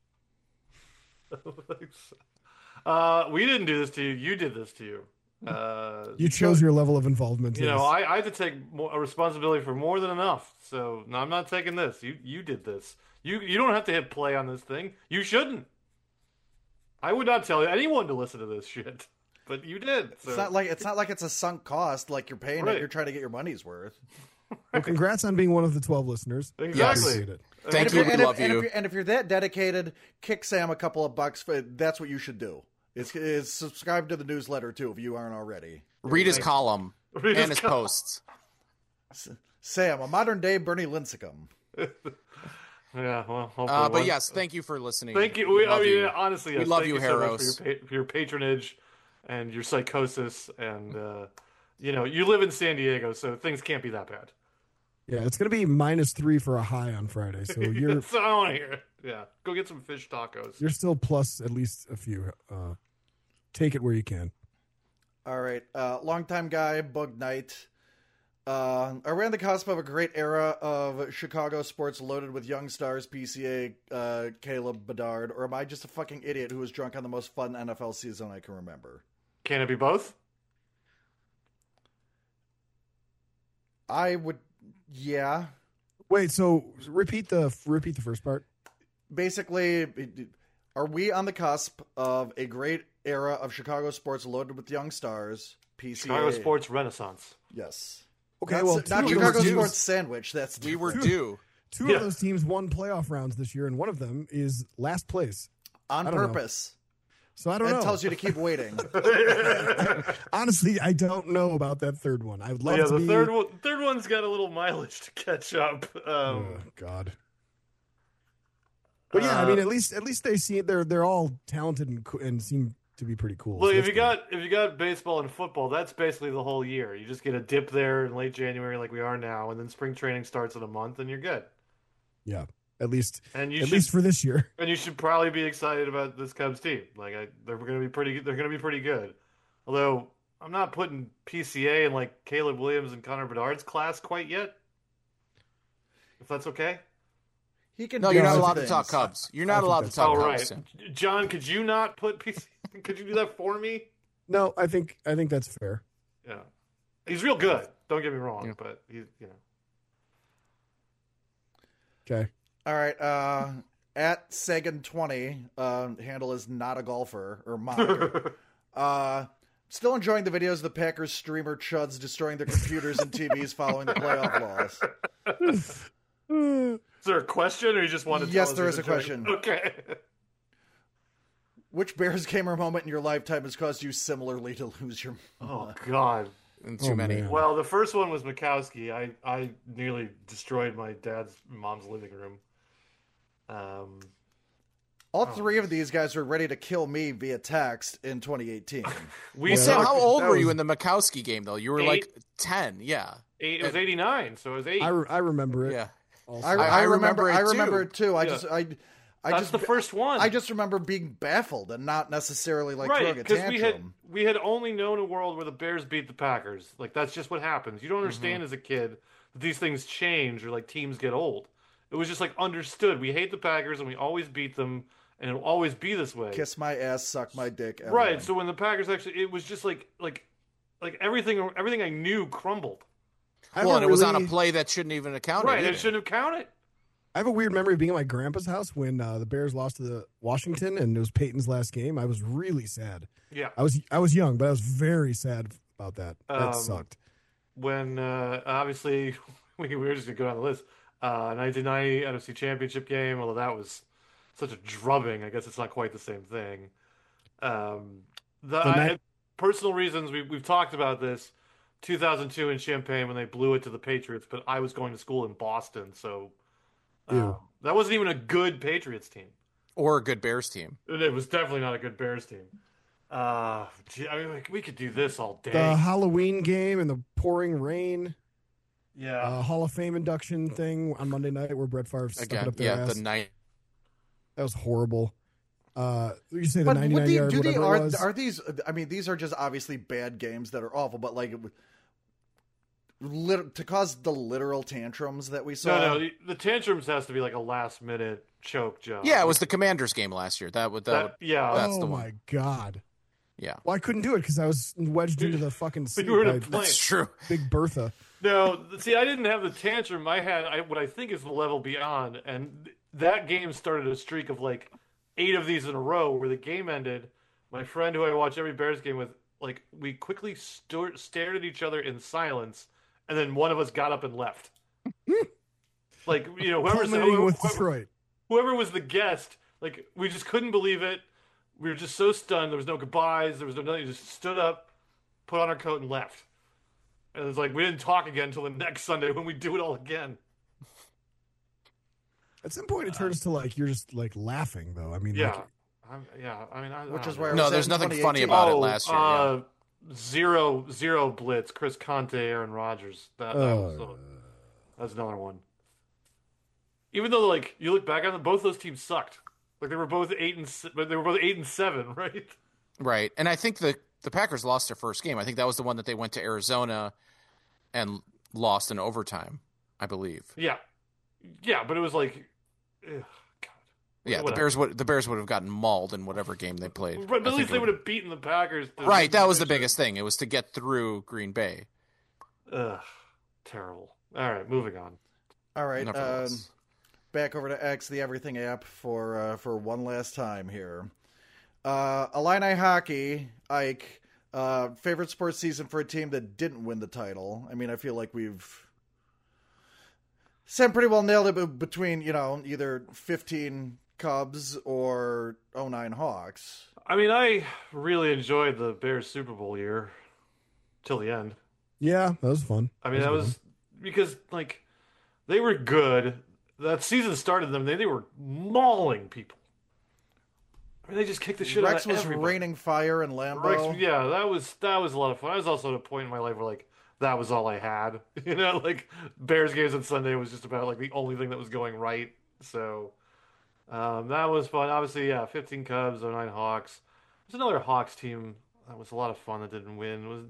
[SPEAKER 1] We didn't do this to you. You did this to you.
[SPEAKER 2] You chose your level of involvement.
[SPEAKER 1] You know, I had to take a responsibility for more than enough. So no, I'm not taking this. You did this. You don't have to hit play on this thing. You shouldn't. I would not tell anyone to listen to this shit, but you did. So.
[SPEAKER 3] It's not like it's a sunk cost. Like you're paying
[SPEAKER 1] Right.
[SPEAKER 3] it. You're trying to get your money's worth.
[SPEAKER 2] Well, congrats on being one of the 12 listeners.
[SPEAKER 1] Exactly.
[SPEAKER 2] Appreciate it.
[SPEAKER 5] Thank you. We love you.
[SPEAKER 3] And if you're that dedicated, kick Sam a couple of bucks. That's what you should do. Is subscribe to the newsletter too if you aren't already.
[SPEAKER 5] Read his column
[SPEAKER 1] Read
[SPEAKER 5] and
[SPEAKER 1] his
[SPEAKER 5] his posts.
[SPEAKER 3] Sam, a modern day Bernie Lincecum.
[SPEAKER 1] Yeah, well, hopefully
[SPEAKER 5] But
[SPEAKER 1] one-
[SPEAKER 5] yes, thank you for listening.
[SPEAKER 1] Thank you.
[SPEAKER 5] We
[SPEAKER 1] I
[SPEAKER 5] love
[SPEAKER 1] mean,
[SPEAKER 5] you.
[SPEAKER 1] honestly, yes,
[SPEAKER 5] We love
[SPEAKER 1] thank
[SPEAKER 5] you,
[SPEAKER 1] so much
[SPEAKER 5] Harros.
[SPEAKER 1] for your patronage and your psychosis, and you live in San Diego, so things can't be that bad.
[SPEAKER 2] Yeah, it's going to be -3 for a high on Friday. So you're
[SPEAKER 1] So I don't want to hear it. Yeah, go get some fish tacos.
[SPEAKER 2] you're still plus at least a few. Take it where you can.
[SPEAKER 3] All right, longtime guy, Bug Knight. Are we on the cusp of a great era of Chicago sports loaded with young stars, PCA, Caleb Bedard, or am I just a fucking idiot who was drunk on the most fun NFL season I can remember?
[SPEAKER 1] Can it be both?
[SPEAKER 3] I would, yeah.
[SPEAKER 2] Wait, so repeat the first part.
[SPEAKER 3] Basically, are we on the cusp of a great era of Chicago sports loaded with young stars, PCA?
[SPEAKER 1] Chicago sports renaissance.
[SPEAKER 3] Yes.
[SPEAKER 2] Okay,
[SPEAKER 3] Not,
[SPEAKER 2] well,
[SPEAKER 3] not
[SPEAKER 2] two of
[SPEAKER 3] Chicago
[SPEAKER 2] those teams-
[SPEAKER 3] sports sandwich. That's
[SPEAKER 5] We were
[SPEAKER 3] different.
[SPEAKER 5] due.
[SPEAKER 2] Two
[SPEAKER 1] Yeah.
[SPEAKER 2] of those teams won playoff rounds this year, and one of them is last place.
[SPEAKER 3] on
[SPEAKER 2] I don't know.
[SPEAKER 3] purpose.
[SPEAKER 2] So I don't
[SPEAKER 3] That
[SPEAKER 2] know.
[SPEAKER 3] tells you to keep waiting.
[SPEAKER 2] Honestly, I don't know about that third one. I would love
[SPEAKER 1] Yeah,
[SPEAKER 2] to
[SPEAKER 1] the
[SPEAKER 2] be.
[SPEAKER 1] third one's got a little mileage to catch up.
[SPEAKER 2] Oh God. But yeah, I mean, at least they see they're all talented and seem to be pretty cool.
[SPEAKER 1] Look,
[SPEAKER 2] So
[SPEAKER 1] if
[SPEAKER 2] that's
[SPEAKER 1] you got baseball and football, that's basically the whole year. You just get a dip there in late January, like we are now, and then spring training starts in a month, and you're good.
[SPEAKER 2] good. Yeah, at least
[SPEAKER 1] And you
[SPEAKER 2] at
[SPEAKER 1] should,
[SPEAKER 2] least for this year.
[SPEAKER 1] and you should probably be excited about this Cubs team. Like they're going to be pretty. They're going to be pretty good. Although I'm not putting PCA in like Caleb Williams and Connor Bedard's class quite yet. If that's okay.
[SPEAKER 3] He can.
[SPEAKER 5] No,
[SPEAKER 3] do
[SPEAKER 5] you're not
[SPEAKER 3] some
[SPEAKER 5] allowed to
[SPEAKER 3] things.
[SPEAKER 5] talk Cubs. You're
[SPEAKER 2] I
[SPEAKER 5] not
[SPEAKER 2] think
[SPEAKER 5] allowed to
[SPEAKER 2] that's
[SPEAKER 5] talk
[SPEAKER 1] Oh
[SPEAKER 5] Cubs.
[SPEAKER 1] right,
[SPEAKER 5] Tim.
[SPEAKER 1] John, could you not put PC? Could you do that for me?
[SPEAKER 2] No, I think that's fair.
[SPEAKER 1] Yeah, he's real good. Don't get me wrong,
[SPEAKER 5] Yeah.
[SPEAKER 1] but he's
[SPEAKER 2] Okay.
[SPEAKER 3] All right. At Sagan20, handle is not a golfer or mock. Still enjoying the videos of the Packers streamer chuds destroying their computers and TVs following the playoff loss.
[SPEAKER 1] Is there a question, or you just want to?
[SPEAKER 3] Yes,
[SPEAKER 1] tell us
[SPEAKER 3] there
[SPEAKER 1] you're
[SPEAKER 3] is a
[SPEAKER 1] enjoying-
[SPEAKER 3] question.
[SPEAKER 1] Okay.
[SPEAKER 3] Which Bears gamer moment in your lifetime has caused you similarly to lose your
[SPEAKER 1] Oh God.
[SPEAKER 5] And too
[SPEAKER 2] Oh,
[SPEAKER 5] many.
[SPEAKER 2] man.
[SPEAKER 1] Well, the first one was Mikowski. I nearly destroyed my mom's living room.
[SPEAKER 3] All three of these guys were ready to kill me via text in 2018.
[SPEAKER 1] We
[SPEAKER 2] Yeah.
[SPEAKER 5] Sam,
[SPEAKER 1] talked-
[SPEAKER 5] how old
[SPEAKER 2] that
[SPEAKER 5] were
[SPEAKER 2] was-
[SPEAKER 5] you in the Mikowski game though? You were like 10. Yeah.
[SPEAKER 1] It was 89, so it was 8.
[SPEAKER 2] I remember it.
[SPEAKER 5] Yeah.
[SPEAKER 2] Also.
[SPEAKER 3] I remember.
[SPEAKER 5] remember it
[SPEAKER 3] I remember
[SPEAKER 5] too.
[SPEAKER 3] it too.
[SPEAKER 1] Yeah.
[SPEAKER 3] I
[SPEAKER 1] That's
[SPEAKER 3] just
[SPEAKER 1] the first one.
[SPEAKER 3] I just remember being baffled and not necessarily like
[SPEAKER 1] right,
[SPEAKER 3] throwing a
[SPEAKER 1] because
[SPEAKER 3] tantrum.
[SPEAKER 1] we had only known a world where the Bears beat the Packers. Like that's just what happens. You don't understand as a kid that these things change or like teams get old. It was just like understood. We hate the Packers and we always beat them, and it'll always be this way.
[SPEAKER 3] Kiss my ass, suck my dick.
[SPEAKER 1] Right.
[SPEAKER 3] everyone.
[SPEAKER 1] So when the Packers actually, it was just like everything I knew crumbled.
[SPEAKER 2] I have
[SPEAKER 5] Well,
[SPEAKER 2] a
[SPEAKER 5] and it was on a
[SPEAKER 2] really-
[SPEAKER 5] play that shouldn't even have counted.
[SPEAKER 1] Right.
[SPEAKER 5] either.
[SPEAKER 1] It shouldn't have counted.
[SPEAKER 2] I have a weird memory of being at my grandpa's house when the Bears lost to the Washington, and it was Peyton's last game. I was really sad.
[SPEAKER 1] Yeah.
[SPEAKER 2] I was young, but I was very sad about that. That sucked.
[SPEAKER 1] When obviously we were just gonna go down the list. 1990 NFC Championship game. Although that was such a drubbing, I guess it's not quite the same thing. Personal reasons we've talked about this. 2002 in Champaign when they blew it to the Patriots, but I was going to school in Boston, so
[SPEAKER 2] Ew.
[SPEAKER 1] that wasn't even a good Patriots team.
[SPEAKER 5] Or a good Bears team.
[SPEAKER 1] It was definitely not a good Bears team. Gee, I mean, like, we could do this all day.
[SPEAKER 2] The Halloween game and the pouring rain,
[SPEAKER 1] Yeah.
[SPEAKER 2] Hall of Fame induction thing on Monday night where Brett Favre stuck it
[SPEAKER 5] Again,
[SPEAKER 2] up their
[SPEAKER 5] yeah,
[SPEAKER 2] ass.
[SPEAKER 5] the night.
[SPEAKER 2] That was horrible. You say the
[SPEAKER 3] But
[SPEAKER 2] 99 yard, whatever it was.
[SPEAKER 3] are these? I mean, these are just obviously bad games that are awful. But like, to cause the literal tantrums that we saw.
[SPEAKER 1] No, the tantrums has to be like a last minute choke job.
[SPEAKER 5] Yeah, it was the Commanders game last year.
[SPEAKER 1] Yeah.
[SPEAKER 5] that's
[SPEAKER 2] oh
[SPEAKER 5] the one.
[SPEAKER 2] my God.
[SPEAKER 5] Yeah.
[SPEAKER 2] Well, I couldn't do it because I was wedged into the fucking seat
[SPEAKER 1] You were in a
[SPEAKER 2] by
[SPEAKER 1] plane.
[SPEAKER 5] That's true.
[SPEAKER 2] Big Bertha.
[SPEAKER 1] No, see, I didn't have the tantrum. I had what I think is the level beyond, and that game started a streak of like 8 of these in a row where the game ended. My friend who I watch every Bears game with, like, we quickly stared at each other in silence, and then one of us got up and left. Like, you know,
[SPEAKER 2] Culminating with Detroit.
[SPEAKER 1] whoever was the guest, like, we just couldn't believe it. We were just so stunned. There was no goodbyes. There was no nothing. We just stood up, put on our coat, and left. And it's like we didn't talk again until the next Sunday when we do it all again.
[SPEAKER 2] At some point, it turns to like you're just like laughing, though. I mean,
[SPEAKER 1] Yeah.
[SPEAKER 2] like,
[SPEAKER 3] Which is where I
[SPEAKER 5] No,
[SPEAKER 3] was
[SPEAKER 5] there's
[SPEAKER 3] at in
[SPEAKER 5] nothing funny
[SPEAKER 3] 2018.
[SPEAKER 5] about it last year. Yeah.
[SPEAKER 1] Zero blitz. Chris Conte, Aaron Rodgers. That's another one. Even though, like, you look back on them, both those teams sucked. Like, they were both 8-7, right?
[SPEAKER 5] Right. And I think the Packers lost their first game. I think that was the one that they went to Arizona and lost in overtime, I believe.
[SPEAKER 1] Yeah, but it was like, ugh, God.
[SPEAKER 5] Yeah,
[SPEAKER 1] Whatever.
[SPEAKER 5] the Bears would have gotten mauled in whatever game they played.
[SPEAKER 1] Right, but
[SPEAKER 5] I
[SPEAKER 1] at
[SPEAKER 5] think
[SPEAKER 1] least they would have beaten the Packers.
[SPEAKER 5] Right, that was the biggest thing. It was to get through Green Bay.
[SPEAKER 1] Ugh, terrible. All right, moving on.
[SPEAKER 3] All right,
[SPEAKER 5] Nevertheless.
[SPEAKER 3] back over to X, the Everything app, for one last time here. Illini hockey, Ike. Favorite sports season for a team that didn't win the title. I mean, I feel like we've pretty well nailed it between, you know, either 15 Cubs or 09 Hawks.
[SPEAKER 1] I mean, I really enjoyed the Bears Super Bowl year till the end.
[SPEAKER 2] yeah, that was fun.
[SPEAKER 1] I mean, that was because, like, they were good. That season started them. They were mauling people. I mean, they just kicked the shit
[SPEAKER 3] Rex
[SPEAKER 1] out of
[SPEAKER 3] was
[SPEAKER 1] everybody.
[SPEAKER 3] raining fire in Lambeau.
[SPEAKER 1] Rex, yeah, that was a lot of fun. I was also at a point in my life where, like, that was all I had. You know, like, Bears games on Sunday was just about, like, the only thing that was going right. So, that was fun. Obviously, yeah, 15 Cubs, 09 Hawks. There's another Hawks team that was a lot of fun that didn't win. It was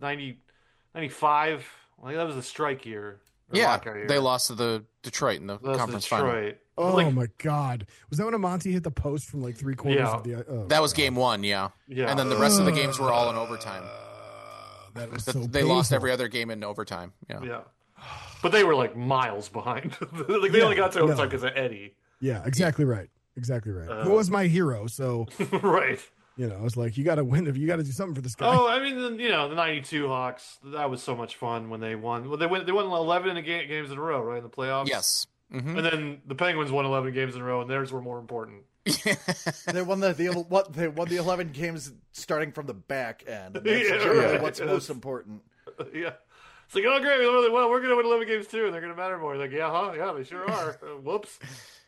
[SPEAKER 1] 95. Like, that was the strike year. or
[SPEAKER 5] Yeah,
[SPEAKER 1] lockout year.
[SPEAKER 5] they lost to the Detroit in the
[SPEAKER 1] Lost to
[SPEAKER 5] conference final.
[SPEAKER 1] Detroit.
[SPEAKER 2] Oh
[SPEAKER 1] Like,
[SPEAKER 2] my God! Was that when Amonte hit the post from like 3/4
[SPEAKER 1] Yeah.
[SPEAKER 2] of the? Oh,
[SPEAKER 5] That was
[SPEAKER 2] God.
[SPEAKER 5] game one, yeah.
[SPEAKER 1] yeah.
[SPEAKER 5] And then the rest of the games were all in overtime.
[SPEAKER 2] That was
[SPEAKER 5] They
[SPEAKER 2] so
[SPEAKER 5] lost
[SPEAKER 2] painful.
[SPEAKER 5] every other game in overtime. Yeah.
[SPEAKER 1] Yeah. But they were like miles behind. Like they
[SPEAKER 2] Yeah,
[SPEAKER 1] only got to overtime
[SPEAKER 2] no.
[SPEAKER 1] because of Eddie.
[SPEAKER 2] Yeah, exactly right. Exactly right. Who was my hero? So
[SPEAKER 1] Right.
[SPEAKER 2] you know, it's like you got to win. If you got to do something for this guy.
[SPEAKER 1] Oh, I mean, you know, the '92 Hawks. That was so much fun when they won. Well, they won 11 games in a row, right, in the playoffs.
[SPEAKER 5] Yes. Mm-hmm.
[SPEAKER 1] And then the Penguins won 11 games in a row, and theirs were more important.
[SPEAKER 3] They won the 11 games starting from the back end. And that's
[SPEAKER 1] Yeah,
[SPEAKER 3] generally
[SPEAKER 1] right.
[SPEAKER 3] what's most important.
[SPEAKER 1] Yeah. It's like, oh, great, we won really well. We're going to win 11 games too, and they're going to matter more. Like, yeah, huh? Yeah, they sure are. Whoops.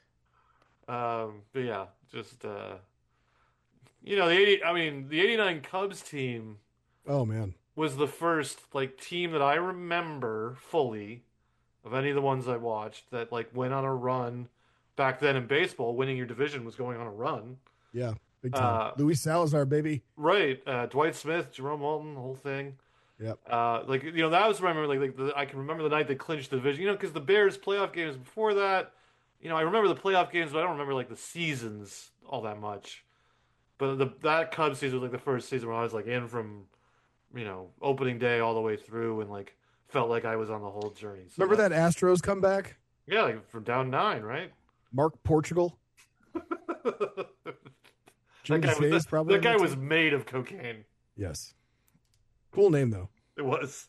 [SPEAKER 1] But yeah, just you know, the 89 Cubs team
[SPEAKER 2] Oh man.
[SPEAKER 1] was the first like team that I remember fully of any of the ones I watched that like went on a run back then in baseball. Winning your division was going on a run.
[SPEAKER 2] Yeah. Big time. Luis Salazar, baby.
[SPEAKER 1] Right, Dwight Smith, Jerome Walton, the whole thing.
[SPEAKER 2] Yep.
[SPEAKER 1] Like, you know, that was I can remember the night they clinched the division. You know, because the Bears playoff games before that, you know, I remember the playoff games, but I don't remember like the seasons all that much. But that Cubs season was like the first season where I was like in from, you know, opening day all the way through, and like felt like I was on the whole journey. So
[SPEAKER 2] Remember that Astros comeback?
[SPEAKER 1] Yeah, like from down 9, right?
[SPEAKER 2] Mark Portugal. Jimmy
[SPEAKER 1] That guy,
[SPEAKER 2] Faze probably.
[SPEAKER 1] that guy
[SPEAKER 2] on that
[SPEAKER 1] was
[SPEAKER 2] team?
[SPEAKER 1] made of cocaine.
[SPEAKER 2] Yes. Cool name though.
[SPEAKER 1] It was.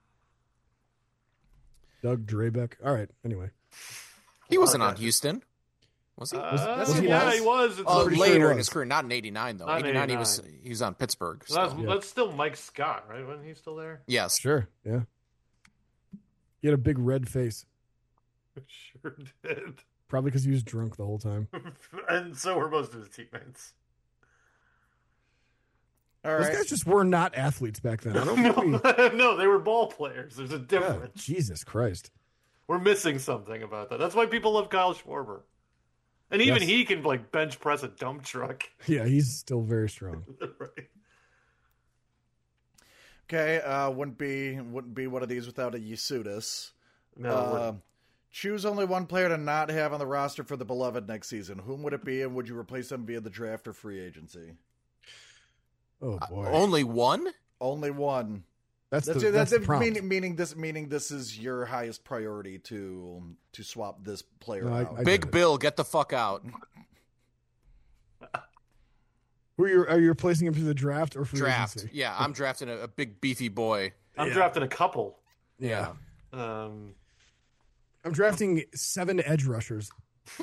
[SPEAKER 2] Doug Drabeck. All right. Anyway.
[SPEAKER 5] He wasn't on
[SPEAKER 1] Okay.
[SPEAKER 5] Houston, was he?
[SPEAKER 2] was he
[SPEAKER 1] yeah,
[SPEAKER 2] was?
[SPEAKER 1] he was. It's
[SPEAKER 5] Oh,
[SPEAKER 2] pretty sure he
[SPEAKER 5] later in
[SPEAKER 2] was.
[SPEAKER 5] his career, not in '89 though.
[SPEAKER 1] Not in
[SPEAKER 5] '89
[SPEAKER 1] '89.
[SPEAKER 5] he was on Pittsburgh.
[SPEAKER 1] So that's,
[SPEAKER 5] so-
[SPEAKER 2] Yeah.
[SPEAKER 1] that's still Mike Scott, right? Wasn't he still there?
[SPEAKER 5] Yes.
[SPEAKER 2] Sure. Yeah. He had a big red face.
[SPEAKER 1] Sure did.
[SPEAKER 2] Probably because he was drunk the whole time.
[SPEAKER 1] And so were most of his teammates.
[SPEAKER 3] All
[SPEAKER 2] Those
[SPEAKER 3] right.
[SPEAKER 2] guys just were not athletes back then. I don't think we,
[SPEAKER 1] No, they were ball players. There's a
[SPEAKER 2] yeah,
[SPEAKER 1] difference.
[SPEAKER 2] Jesus Christ.
[SPEAKER 1] We're missing something about that. That's why people love Kyle Schwarber. And even
[SPEAKER 2] Yes.
[SPEAKER 1] he can like bench press a dump truck.
[SPEAKER 2] Yeah, he's still very strong.
[SPEAKER 1] Right.
[SPEAKER 3] Okay, wouldn't be one of these without a Yasudis.
[SPEAKER 1] No,
[SPEAKER 3] Choose only one player to not have on the roster for the Beloved next season. Whom would it be, and would you replace them via the draft or free agency?
[SPEAKER 2] Oh boy.
[SPEAKER 5] Only one?
[SPEAKER 3] Only one.
[SPEAKER 2] that's the prompt.
[SPEAKER 3] Meaning this is your highest priority to swap this player
[SPEAKER 2] No, I
[SPEAKER 3] out.
[SPEAKER 2] get
[SPEAKER 5] Big
[SPEAKER 2] it.
[SPEAKER 5] Bill, get the fuck out.
[SPEAKER 2] Are you replacing him for the draft or free
[SPEAKER 5] Draft.
[SPEAKER 2] agency?
[SPEAKER 5] Yeah, I'm drafting a big beefy boy.
[SPEAKER 1] I'm drafting a couple.
[SPEAKER 5] Yeah.
[SPEAKER 1] Um,
[SPEAKER 2] I'm drafting 7 edge rushers.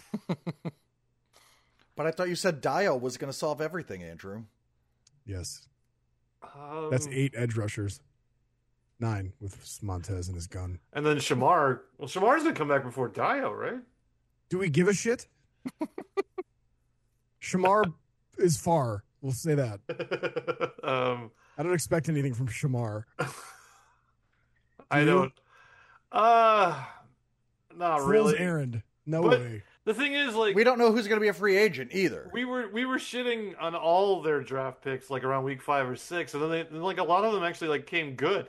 [SPEAKER 3] But I thought you said Dio was going to solve everything, Andrew.
[SPEAKER 2] Yes. That's 8 edge rushers. 9 with Montez and his gun.
[SPEAKER 1] and then Shamar. Well, Shamar's gonna come back before Dio, right?
[SPEAKER 2] Do we give a shit? Shamar is far. We'll say that. I don't expect anything from Shamar.
[SPEAKER 1] I
[SPEAKER 2] you?
[SPEAKER 1] don't. Not
[SPEAKER 2] Fool's
[SPEAKER 1] really.
[SPEAKER 2] errand. No
[SPEAKER 1] But-
[SPEAKER 2] way.
[SPEAKER 1] The thing is, like,
[SPEAKER 3] We don't know who's going to be a free agent either.
[SPEAKER 1] we were shitting on all their draft picks like around week 5 or 6, and then like a lot of them actually like came good.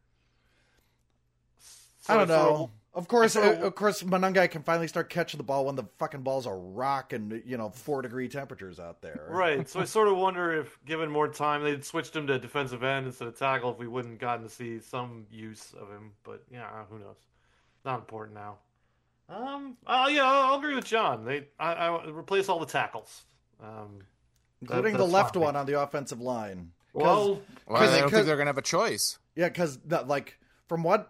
[SPEAKER 1] So
[SPEAKER 3] I don't
[SPEAKER 1] sort
[SPEAKER 3] know. Of course,
[SPEAKER 1] sort
[SPEAKER 3] Monangai can finally start catching the ball when the fucking ball's a rock and 4-degree temperatures out there.
[SPEAKER 1] Right. So I sort of wonder if, given more time, they'd switched him to defensive end instead of tackle, if we wouldn't gotten to see some use of him. But yeah, who knows? Not important now. I'll agree with John. I replace all the tackles,
[SPEAKER 3] Including the
[SPEAKER 1] that's
[SPEAKER 3] left
[SPEAKER 1] fine.
[SPEAKER 3] one on the offensive line.
[SPEAKER 1] Well,
[SPEAKER 5] Well, I don't
[SPEAKER 3] Because-
[SPEAKER 5] think they're going to have a choice.
[SPEAKER 3] Yeah, because from what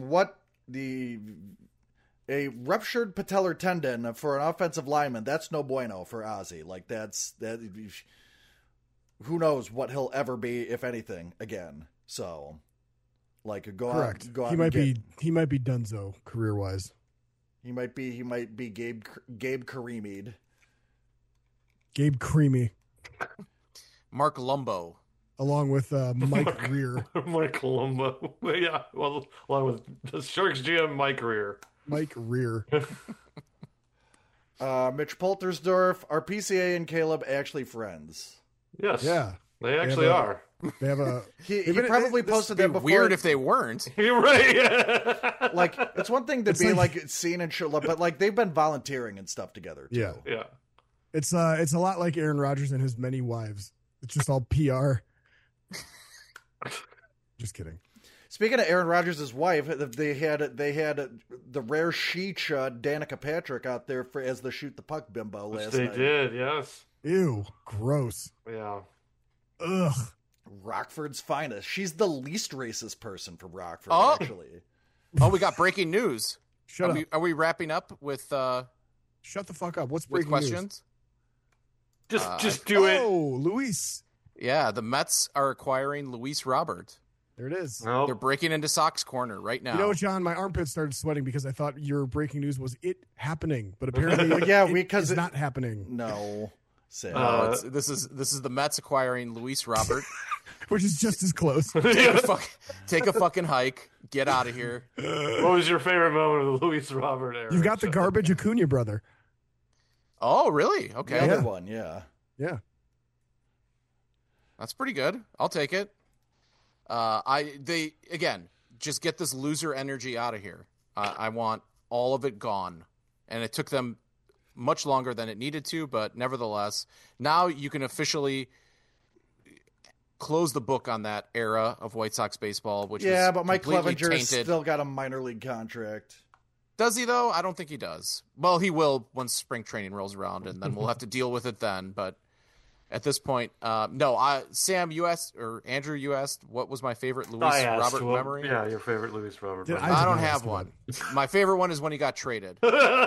[SPEAKER 3] a ruptured patellar tendon for an offensive lineman, that's no bueno for Ozzy. Like that. Who knows what he'll ever be, if anything, again. So, like, go
[SPEAKER 2] Correct.
[SPEAKER 3] out.
[SPEAKER 2] He might be Dunzo career wise.
[SPEAKER 3] He might be Gabe Karimi'd.
[SPEAKER 2] Gabe Creamy,
[SPEAKER 5] Mark Lumbo.
[SPEAKER 2] along with Mike Rear.
[SPEAKER 1] Mike Colombo. Yeah, well, along with the Sharks GM Mike Rear.
[SPEAKER 2] Mike Rear.
[SPEAKER 3] Mitch Poltersdorf. Are PCA and Caleb actually friends?
[SPEAKER 1] Yes.
[SPEAKER 2] Yeah.
[SPEAKER 1] They actually
[SPEAKER 2] a-
[SPEAKER 1] are.
[SPEAKER 2] They have a.
[SPEAKER 3] He
[SPEAKER 2] They've been-
[SPEAKER 3] probably
[SPEAKER 2] this-
[SPEAKER 3] posted
[SPEAKER 5] It'd
[SPEAKER 3] that
[SPEAKER 5] be
[SPEAKER 3] before.
[SPEAKER 5] weird if they weren't.
[SPEAKER 1] You're right.
[SPEAKER 3] Like, it's one thing to
[SPEAKER 2] It's
[SPEAKER 3] be
[SPEAKER 2] like-
[SPEAKER 3] like seen and show, but like they've been volunteering and stuff together too.
[SPEAKER 2] Yeah.
[SPEAKER 1] yeah.
[SPEAKER 2] It's a lot like Aaron Rodgers and his many wives. It's just all PR. Just kidding.
[SPEAKER 3] Speaking of Aaron Rodgers' wife, they had the rare sheech Danica Patrick out there as the shoot the puck bimbo
[SPEAKER 1] Which
[SPEAKER 3] last
[SPEAKER 1] they
[SPEAKER 3] night.
[SPEAKER 1] did, yes.
[SPEAKER 2] Ew, gross.
[SPEAKER 1] Yeah.
[SPEAKER 2] Ugh.
[SPEAKER 3] Rockford's finest. She's the least racist person from Rockford,
[SPEAKER 5] Oh.
[SPEAKER 3] actually.
[SPEAKER 5] Oh, we got breaking news.
[SPEAKER 2] Shut up.
[SPEAKER 5] Are we wrapping up with
[SPEAKER 2] Shut the fuck up. What's
[SPEAKER 5] with
[SPEAKER 2] breaking news?
[SPEAKER 5] questions?
[SPEAKER 1] Just do it.
[SPEAKER 2] Oh, Luis.
[SPEAKER 5] Yeah, the Mets are acquiring Luis Robert.
[SPEAKER 2] There it is.
[SPEAKER 1] No.
[SPEAKER 5] They're breaking into Sox corner right now.
[SPEAKER 2] You know, John, my armpit started sweating because I thought your breaking news was it happening, but apparently,
[SPEAKER 3] Yeah,
[SPEAKER 2] it
[SPEAKER 3] because
[SPEAKER 2] is
[SPEAKER 3] it-
[SPEAKER 2] not happening,
[SPEAKER 3] No. Sam.
[SPEAKER 5] No, this is the Mets acquiring Luis Robert.
[SPEAKER 2] which is just as close.
[SPEAKER 5] Take a fucking hike. Get out of here.
[SPEAKER 1] What was your favorite moment of the Luis Robert era?
[SPEAKER 2] You've got the garbage Acuna brother.
[SPEAKER 5] Oh, really?
[SPEAKER 3] The
[SPEAKER 5] Okay,
[SPEAKER 3] other one, yeah.
[SPEAKER 2] Yeah.
[SPEAKER 5] that's pretty good. I'll take it. They again just get this loser energy out of here. I want all of it gone, and it took them much longer than it needed to, but nevertheless, now you can officially close the book on that era of White Sox baseball. Which
[SPEAKER 3] Yeah,
[SPEAKER 5] was
[SPEAKER 3] but Mike
[SPEAKER 5] completely
[SPEAKER 3] Clevenger's
[SPEAKER 5] tainted.
[SPEAKER 3] still got a minor league contract.
[SPEAKER 5] Does he though? I don't think he does. Well, he will once spring training rolls around, and then we'll have to deal with it then. But at this point, no. Sam, you asked, or Andrew, you asked, what was my favorite Luis
[SPEAKER 1] I asked,
[SPEAKER 5] Robert
[SPEAKER 1] well,
[SPEAKER 5] memory?
[SPEAKER 1] Yeah, your favorite Luis Robert.
[SPEAKER 2] Did
[SPEAKER 1] memory.
[SPEAKER 5] I don't
[SPEAKER 2] not
[SPEAKER 5] have
[SPEAKER 2] ask
[SPEAKER 5] one. My favorite one is when he got traded.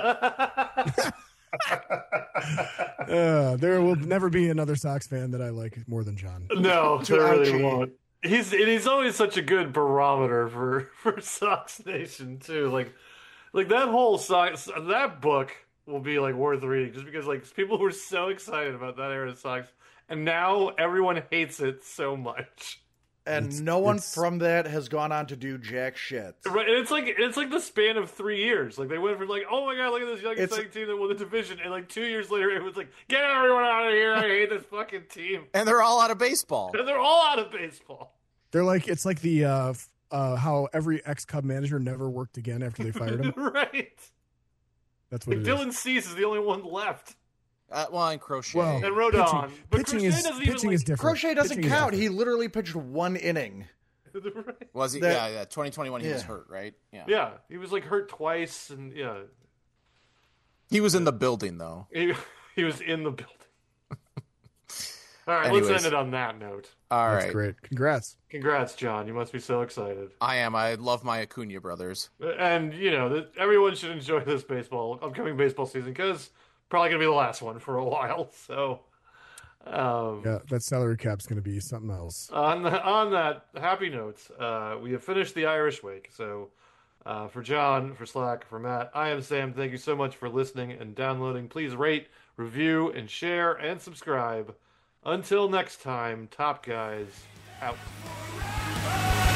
[SPEAKER 2] There will never be another Sox fan that I like more than John.
[SPEAKER 1] No,
[SPEAKER 3] Too
[SPEAKER 1] there really
[SPEAKER 3] ouchy.
[SPEAKER 1] won't. He's always such a good barometer for Sox Nation too. Like that whole Sox that book will be like worth reading just because like people were so excited about that era of Sox, and now everyone hates it so much.
[SPEAKER 3] And no one from that has gone on to do jack shit.
[SPEAKER 1] Right, and it's like the span of 3 years. Like they went from like, oh my god, look at this young
[SPEAKER 3] It's-
[SPEAKER 1] exciting team that won the division, and like 2 years later it was like, get everyone out of here! I hate this fucking team.
[SPEAKER 5] And they're all out of baseball.
[SPEAKER 1] And they're all out of baseball.
[SPEAKER 2] They're like it's like the how every ex-Cub manager never worked again after they fired him.
[SPEAKER 1] Right.
[SPEAKER 2] That's what
[SPEAKER 1] Like
[SPEAKER 2] it is.
[SPEAKER 1] Dylan Cease is the only one left,
[SPEAKER 5] Well, and Crochet.
[SPEAKER 2] Well,
[SPEAKER 1] and Rodon. But
[SPEAKER 2] pitching
[SPEAKER 1] Crochet
[SPEAKER 2] is
[SPEAKER 1] doesn't even
[SPEAKER 2] pitching
[SPEAKER 1] like,
[SPEAKER 2] is different.
[SPEAKER 3] Crochet doesn't
[SPEAKER 2] Pitching is
[SPEAKER 3] count.
[SPEAKER 2] different.
[SPEAKER 3] He literally pitched one inning.
[SPEAKER 1] Right.
[SPEAKER 5] Was he?
[SPEAKER 3] that-
[SPEAKER 5] Yeah. 2021, he was
[SPEAKER 3] Yeah.
[SPEAKER 5] hurt, right? Yeah.
[SPEAKER 1] Yeah, he was like hurt twice, and yeah,
[SPEAKER 5] He was in the building, though.
[SPEAKER 1] he was in the building. All right,
[SPEAKER 5] Anyways.
[SPEAKER 1] let's end it on that note.
[SPEAKER 5] All
[SPEAKER 2] That's
[SPEAKER 5] right.
[SPEAKER 2] great. Congrats.
[SPEAKER 1] Congrats, John. You must be so excited.
[SPEAKER 5] I am. I love my Acuna brothers.
[SPEAKER 1] And, everyone should enjoy this upcoming baseball season, because probably going to be the last one for a while. So,
[SPEAKER 2] Yeah, that salary cap's going to be something else.
[SPEAKER 1] on that happy note, we have finished the Irish Wake. So, for John, for Slack, for Matt, I am Sam. Thank you so much for listening and downloading. Please rate, review, and share, and subscribe. Until next time, Top Guys out.